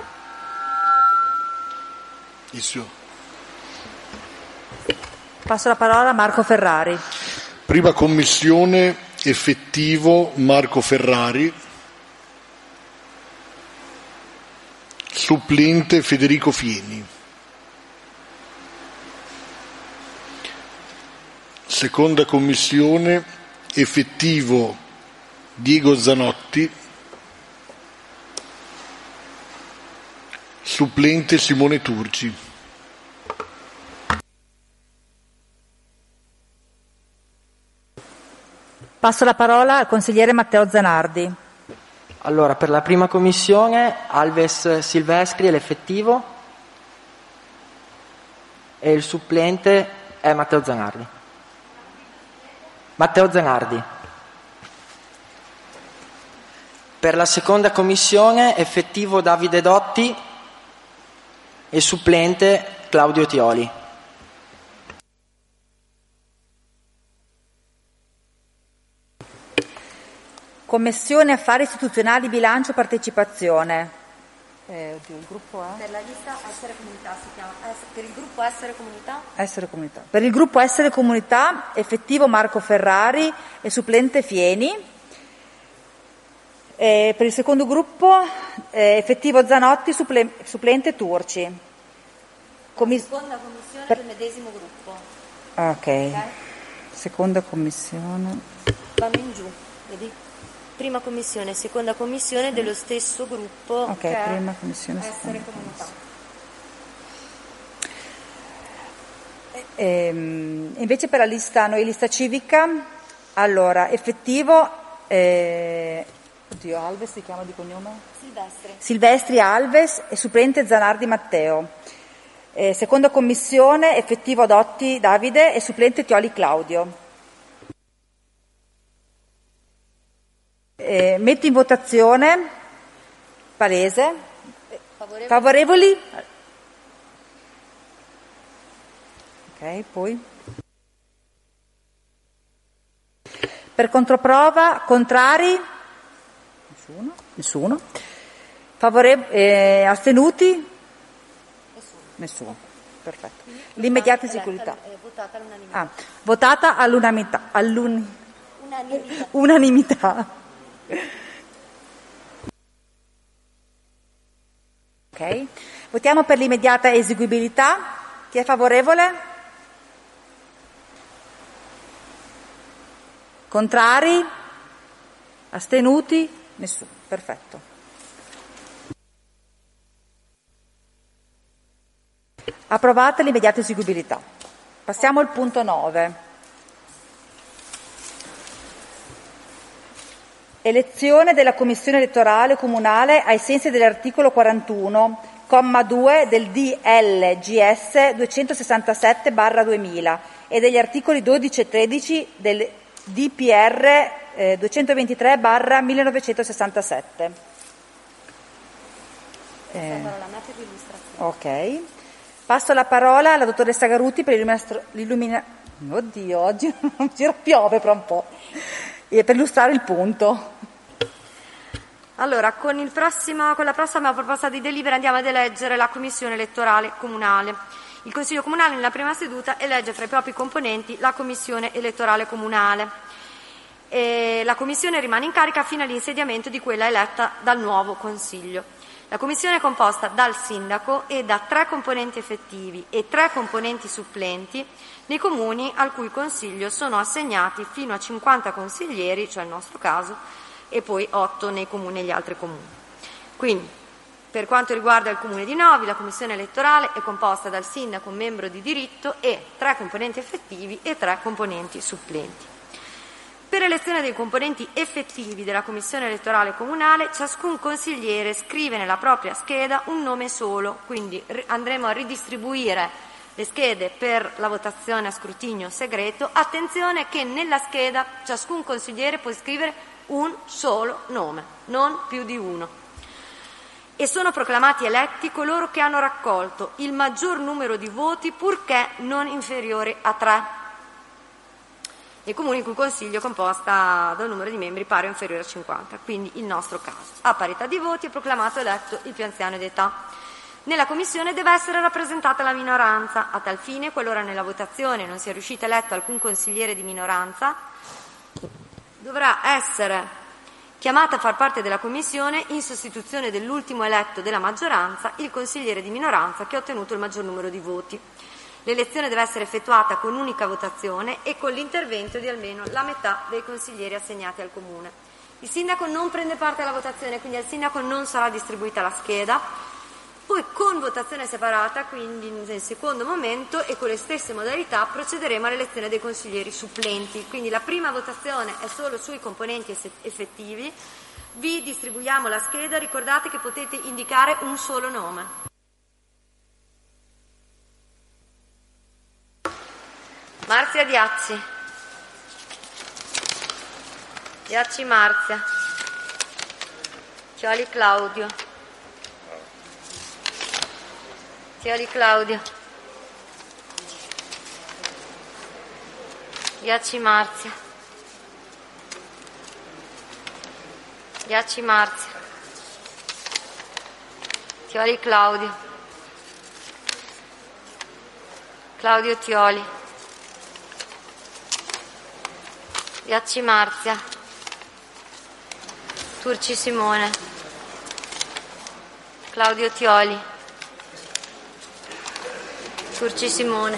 Passo la parola a Marco Ferrari. Prima commissione, effettivo Marco Ferrari. Supplente Federico Fieni. Seconda commissione, effettivo Diego Zanotti. Supplente Simone Turci. Passo la parola al consigliere Matteo Zanardi. Allora, per la prima commissione Alves Silvestri è l'effettivo e il supplente è Matteo Zanardi. Matteo Zanardi. Per la seconda commissione effettivo Davide Dotti e supplente Claudio Tioli. Commissione Affari Istituzionali, Bilancio, Partecipazione. Eh, oddio, il gruppo è? Per la lista Essere Comunità si chiama. Per il gruppo Essere Comunità? Essere Comunità. Per il gruppo Essere Comunità, effettivo Marco Ferrari e supplente Fieni. Eh, per il secondo gruppo, eh, effettivo Zanotti, supple- supplente Turci. Commis- Seconda commissione per... del medesimo gruppo. Ok. Okay? Seconda commissione. Vanno in giù, vedi? Prima commissione, seconda commissione dello stesso gruppo. Ok, che prima commissione. Essere Comunità. Ehm, invece per la lista, noi lista civica, allora, effettivo, eh, oddio, Alves si chiama di cognome? Silvestri. Silvestri Alves e supplente Zanardi Matteo. Eh, seconda commissione, effettivo Dotti Davide e supplente Tioli Claudio. Eh, metto in votazione Palese. Favorevoli? Favorevoli? Ok, poi. Per controprova, contrari? Nessuno. Nessuno. Favore- eh, astenuti? Nessuno. Nessuno. Perfetto. L'immediata sicurezza. È votata all'unanimità. Ah, votata all'unanimità. All'un- Unanimità. unanimità. Ok. Votiamo per l'immediata eseguibilità. Chi è favorevole? Contrari? Astenuti? Nessuno. Perfetto. Approvata l'immediata eseguibilità. Passiamo al punto nove. Elezione della Commissione elettorale comunale ai sensi dell'articolo quarantuno, comma due del D L G S duecentosessantasette barra duemila e degli articoli dodici e tredici del D P R eh, duecentoventitré barra millenovecentosessantasette. Eh, ok. Passo la parola alla dottoressa Garuti per l'illumina... Oddio, oggi non ci piove fra un po'. E per illustrare il punto. Allora, con, il prossimo, con la prossima proposta di delibera andiamo ad eleggere la Commissione elettorale comunale. Il Consiglio Comunale nella prima seduta elegge tra i propri componenti la Commissione elettorale comunale. E la Commissione rimane in carica fino all'insediamento di quella eletta dal nuovo Consiglio. La Commissione è composta dal Sindaco e da tre componenti effettivi e tre componenti supplenti nei comuni al cui Consiglio sono assegnati fino a cinquanta consiglieri, cioè il nostro caso, e poi otto nei comuni e gli altri comuni. Quindi, per quanto riguarda il Comune di Novi, la Commissione elettorale è composta dal Sindaco, membro di diritto, e tre componenti effettivi e tre componenti supplenti. Per elezione dei componenti effettivi della Commissione elettorale comunale, ciascun consigliere scrive nella propria scheda un nome solo, quindi andremo a ridistribuire le schede per la votazione a scrutinio segreto. Attenzione che nella scheda ciascun consigliere può scrivere un solo nome, non più di uno. E sono proclamati eletti coloro che hanno raccolto il maggior numero di voti, purché non inferiore a tre. Nei comuni in cui il Consiglio è composta da un numero di membri pari o inferiore a cinquanta, quindi il nostro caso. A parità di voti è proclamato eletto il più anziano d'età. Nella Commissione deve essere rappresentata la minoranza. A tal fine, qualora nella votazione non sia riuscito eletto alcun consigliere di minoranza, dovrà essere chiamata a far parte della Commissione, in sostituzione dell'ultimo eletto della maggioranza, il consigliere di minoranza che ha ottenuto il maggior numero di voti. L'elezione deve essere effettuata con unica votazione e con l'intervento di almeno la metà dei consiglieri assegnati al Comune. Il Sindaco non prende parte alla votazione, quindi al Sindaco non sarà distribuita la scheda. Poi con votazione separata, quindi nel secondo momento e con le stesse modalità, procederemo all'elezione dei consiglieri supplenti. Quindi la prima votazione è solo sui componenti effettivi. Vi distribuiamo la scheda, ricordate che potete indicare un solo nome. Marzia Diazzi. Diazzi Marzia. Chioli Claudio. Chioli Claudio. Diazzi Marzia. Diazzi Marzia. Tioli Claudio. Claudio Tioli. Diazzi Marzia. Turci Simone. Claudio Tioli. Turci Simone.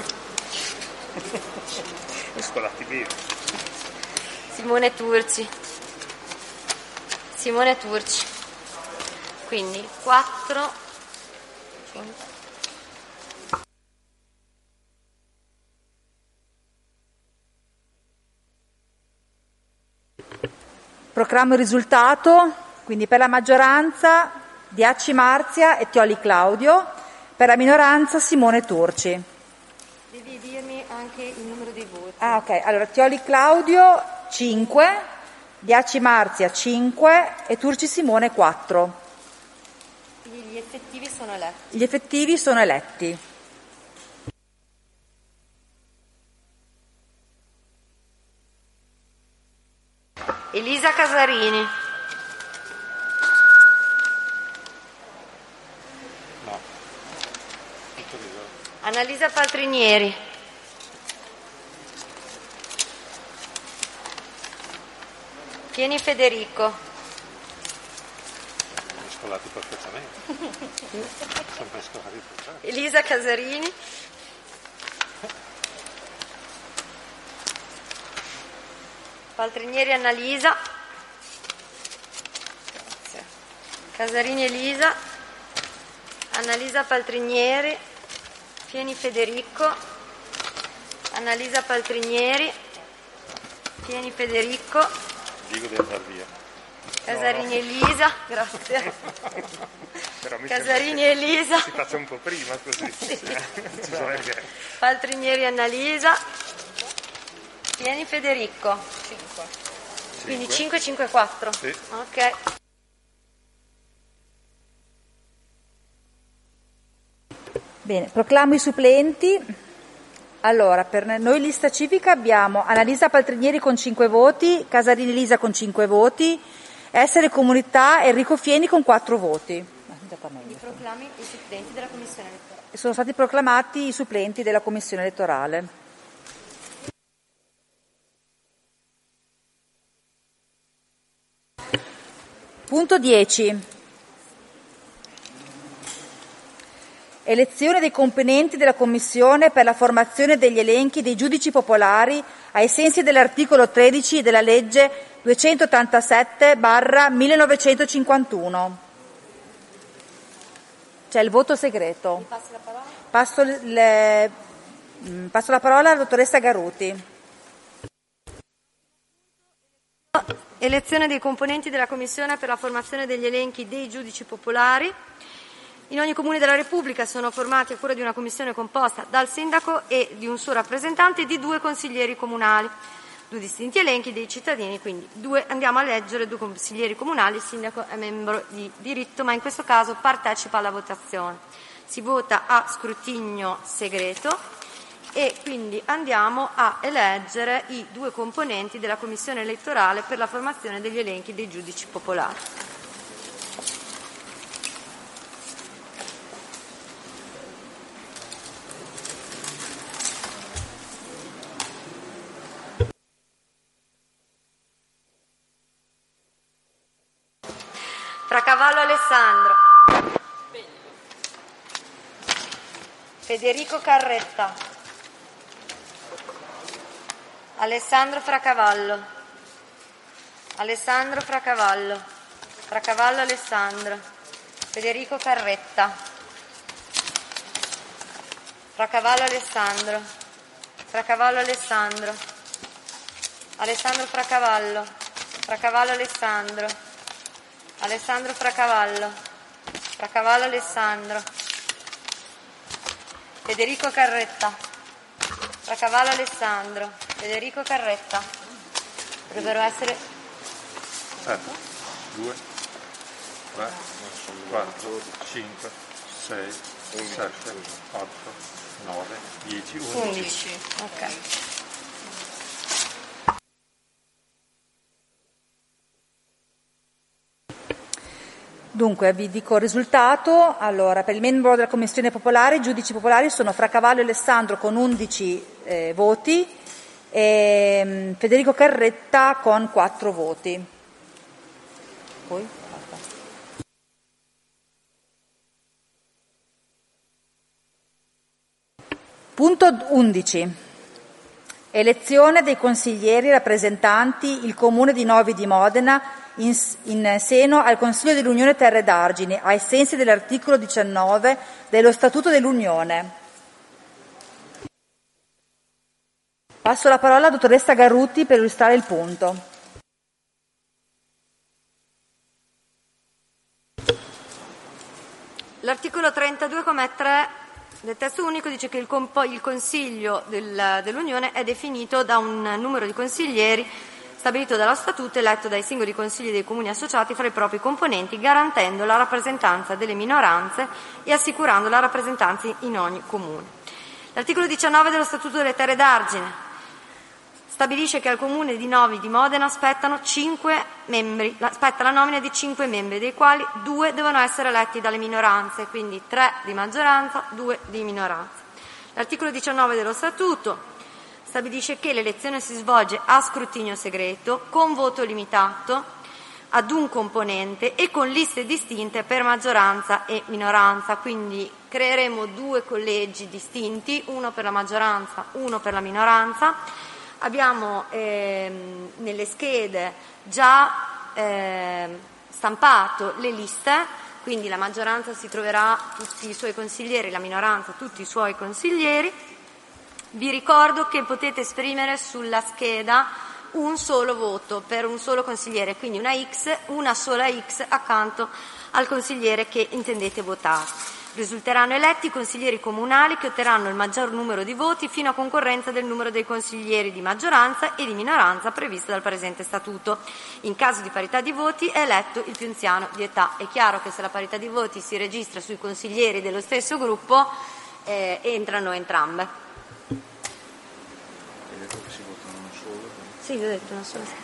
Mescolati bene. Simone Turci. Simone Turci. Quindi quattro, cinque. Proclamo il risultato, quindi per la maggioranza Diacci Marzia e Tioli Claudio, per la minoranza Simone Turci. Devi dirmi anche il numero dei voti. Ah, ok. Allora, Tioli Claudio cinque, Diacci Marzia cinque e Turci Simone quattro. Quindi gli effettivi sono eletti. Gli effettivi sono eletti. Elisa Casarini. No. Annalisa Paltrinieri. Pieni Federico. Mescolati perfettamente. Sono mescolati perfettamente. Elisa Casarini. Paltrinieri Annalisa. Grazie. Casarini Elisa. Annalisa Paltrinieri. Pieni Federico. Annalisa Paltrinieri. Pieni Federico. Dico di andare via. Casarini Elisa, grazie. Però mi Casarini sembra che Elisa. si faccia un po' prima così. Sì. Ci sono che- Paltrinieri Annalisa. Pieni Federico. Quindi cinque cinque quattro. Sì. Ok. Bene, proclamo i supplenti. Allora, per noi lista civica abbiamo Annalisa Paltrinieri con cinque voti, Casarini Elisa con cinque voti, Essere Comunità Enrico Fieni con quattro voti. Quindi proclami i supplenti della Commissione elettorale. Sono stati proclamati i supplenti della Commissione elettorale. Punto dieci. Elezione dei componenti della Commissione per la formazione degli elenchi dei giudici popolari ai sensi dell'articolo tredici della legge duecentottantasette barra millenovecentocinquantuno. C'è il voto segreto. Passi la parola? Passo, le, passo la parola alla dottoressa Garuti. Elezione dei componenti della Commissione per la formazione degli elenchi dei giudici popolari. In ogni comune della Repubblica sono formati a cura di una commissione composta dal sindaco e di un suo rappresentante e di due consiglieri comunali. Due distinti elenchi dei cittadini, quindi due, andiamo a leggere due consiglieri comunali, il sindaco è membro di diritto, ma in questo caso partecipa alla votazione. Si vota a scrutinio segreto e quindi andiamo a eleggere i due componenti della commissione elettorale per la formazione degli elenchi dei giudici popolari. Fracavallo Alessandro. Federico Carretta. Alessandro Fracavallo. Alessandro Fracavallo. Fracavallo Alessandro. Federico Carretta. Fracavallo Alessandro. Fracavallo Alessandro. Alessandro Fracavallo. Fracavallo Alessandro. Alessandro Fracavallo. Fracavallo Alessandro. Federico Carretta. Fracavallo Alessandro. Federico Carretta. Dovrebbero essere Aspetta. due, tre, quattro, cinque, sei, sette, otto, nove, dieci, undici. undici. Ok. Dunque, vi dico il risultato. Allora, per il membro della Commissione Popolare, i giudici popolari sono Fracavallo Alessandro con undici eh, voti e um, Federico Carretta con quattro voti. Poi? Punto undici. Elezione dei consiglieri rappresentanti il Comune di Novi di Modena in, in seno al Consiglio dell'Unione Terre d'Argine, ai sensi dell'articolo diciannove dello Statuto dell'Unione. Passo la parola alla dottoressa Garrutti per illustrare il punto. L'articolo trentadue, comma tre del testo unico dice che il, compo- il Consiglio del, dell'Unione è definito da un numero di consiglieri stabilito dallo Statuto, eletto dai singoli consigli dei comuni associati fra i propri componenti, garantendo la rappresentanza delle minoranze e assicurando la rappresentanza in ogni comune. L'articolo diciannove dello Statuto delle Terre d'Argine stabilisce che al Comune di Novi di Modena spettano cinque membri, spetta la nomina di cinque membri, dei quali due devono essere eletti dalle minoranze, quindi tre di maggioranza, due di minoranza. L'articolo diciannove dello Statuto stabilisce che l'elezione si svolge a scrutinio segreto, con voto limitato ad un componente e con liste distinte per maggioranza e minoranza. Quindi creeremo due collegi distinti, uno per la maggioranza, uno per la minoranza. Abbiamo ehm, nelle schede già ehm, stampato le liste, quindi la maggioranza si troverà tutti i suoi consiglieri, la minoranza tutti i suoi consiglieri. Vi ricordo che potete esprimere sulla scheda un solo voto per un solo consigliere, quindi una X, una sola X accanto al consigliere che intendete votare. Risulteranno eletti i consiglieri comunali che otterranno il maggior numero di voti fino a concorrenza del numero dei consiglieri di maggioranza e di minoranza previsto dal presente statuto. In caso di parità di voti è eletto il più anziano di età. È chiaro che se la parità di voti si registra sui consiglieri dello stesso gruppo eh, entrano entrambe. Sì, vi ho detto una sola.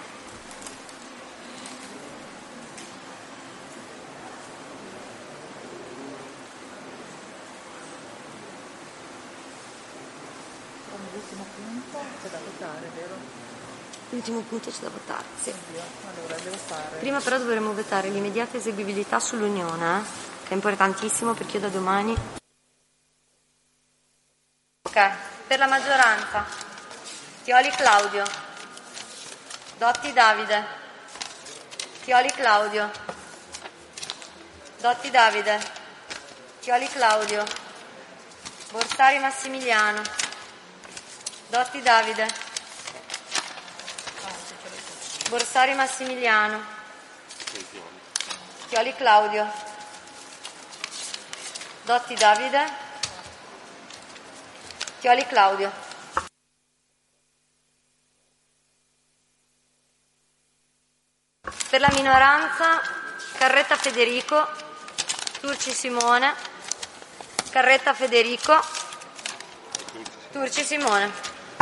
L'ultimo punto c'è da votare, vero? L'ultimo punto c'è da votare, sì. Allora, devo fare. Prima però dovremo votare l'immediata eseguibilità sull'Unione, eh? Che è importantissimo perché io da domani. Ok, per la maggioranza. Tioli Claudio. Dotti Davide. Tioli Claudio. Dotti Davide. Tioli Claudio. Borsari Massimiliano. Dotti Davide. Borsari Massimiliano. Tioli Claudio. Dotti Davide. Tioli Claudio. Per la minoranza Carretta Federico, Turci Simone, Carretta Federico, Turci Simone.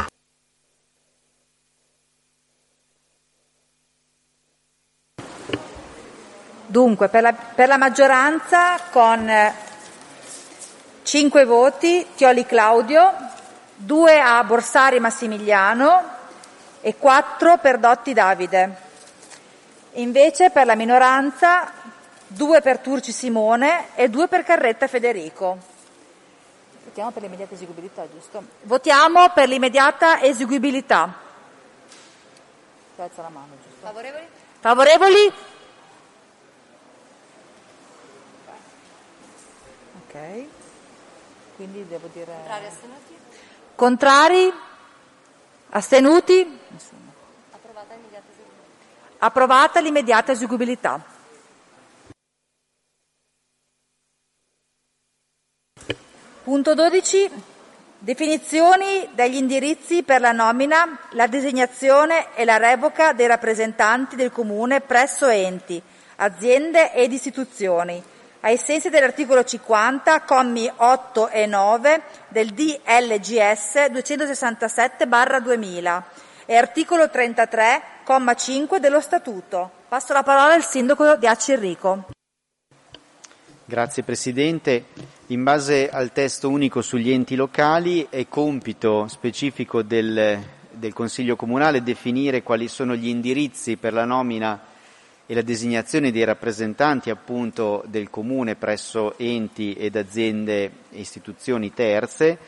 Dunque, per la, per la maggioranza con cinque voti Tioli Claudio, due a Borsari Massimiliano e quattro per Dotti Davide. Invece per la minoranza due per Turci Simone e due per Carretta Federico. Votiamo per l'immediata eseguibilità, giusto? Votiamo per l'immediata eseguibilità. Si alza la mano, giusto? Favorevoli? Favorevoli? Ok. quindi devo dire... Contrari, astenuti? Contrari? Astenuti? Nessuno. Approvata immediata eseguibilità. Approvata l'immediata eseguibilità. Punto dodici. Definizioni degli indirizzi per la nomina, la designazione e la revoca dei rappresentanti del Comune presso enti, aziende ed istituzioni, ai sensi dell'articolo cinquanta, commi otto e nove del D L G S duecentosessantasette barra duemila e articolo trentatré, comma cinque dello Statuto. Passo la parola al Sindaco di Aci Enrico. Grazie Presidente. In base al testo unico sugli enti locali è compito specifico del, del Consiglio Comunale definire quali sono gli indirizzi per la nomina e la designazione dei rappresentanti appunto del Comune presso enti ed aziende e istituzioni terze.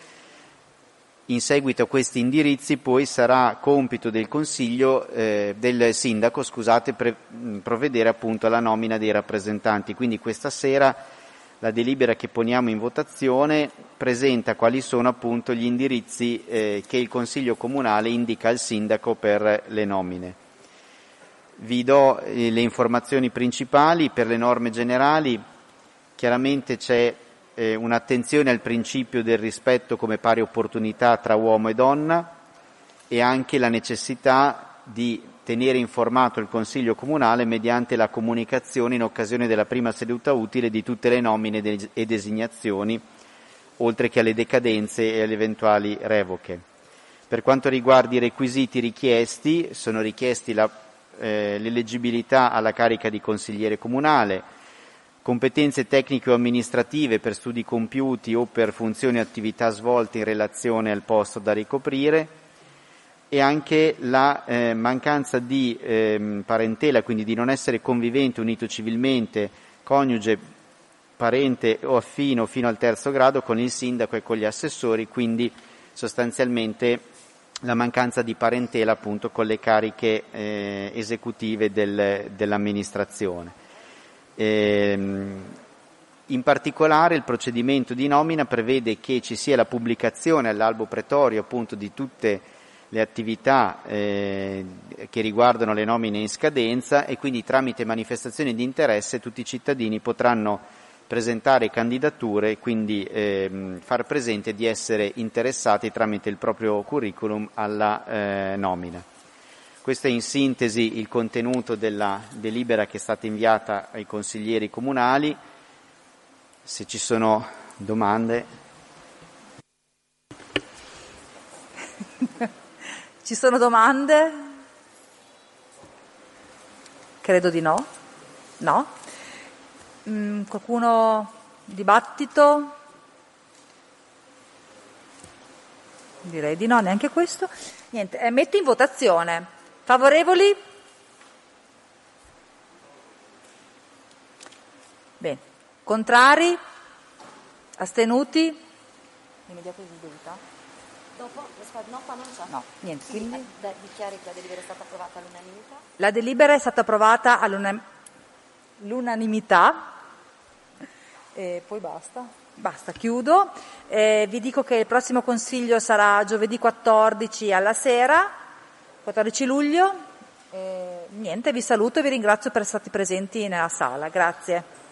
In seguito a questi indirizzi poi sarà compito del Consiglio, eh, del Sindaco, scusate, pre- provvedere appunto alla nomina dei rappresentanti. Quindi questa sera la delibera che poniamo in votazione presenta quali sono appunto gli indirizzi eh, che il Consiglio Comunale indica al Sindaco per le nomine. Vi do eh, le informazioni principali per le norme generali. Chiaramente c'è eh, un'attenzione al principio del rispetto come pari opportunità tra uomo e donna e anche la necessità di tenere informato il Consiglio Comunale mediante la comunicazione in occasione della prima seduta utile di tutte le nomine e designazioni, oltre che alle decadenze e alle eventuali revoche. Per quanto riguarda i requisiti richiesti, sono richiesti la, eh, l'eleggibilità alla carica di consigliere comunale, competenze tecniche o amministrative per studi compiuti o per funzioni o attività svolte in relazione al posto da ricoprire, e anche la eh, mancanza di eh, parentela, quindi di non essere convivente, unito civilmente, coniuge, parente o affino fino al terzo grado con il sindaco e con gli assessori, quindi sostanzialmente la mancanza di parentela appunto con le cariche eh, esecutive del, dell'amministrazione. Ehm, In particolare il procedimento di nomina prevede che ci sia la pubblicazione all'albo pretorio appunto di tutte le attività eh, che riguardano le nomine in scadenza e quindi tramite manifestazioni di interesse tutti i cittadini potranno presentare candidature e quindi eh, far presente di essere interessati tramite il proprio curriculum alla eh, nomina. Questo è in sintesi il contenuto della delibera che è stata inviata ai consiglieri comunali. Se ci sono domande. Ci sono domande? Credo di no. No? Mm, qualcuno? Dibattito? Direi di no, neanche questo. Niente, eh, metto in votazione. Favorevoli? Bene. Contrari? Astenuti? Immediata eseguibilità? Dopo, no, qua non c'è. No, niente. Quindi, Quindi eh, dichiari che la delibera è stata approvata all'unanimità? la delibera è stata approvata all'unanimità. E poi basta. Basta, chiudo. Eh, vi dico che il prossimo consiglio sarà giovedì quattordici alla sera, quattordici luglio. Eh, niente, vi saluto e vi ringrazio per essere stati presenti nella sala. Grazie.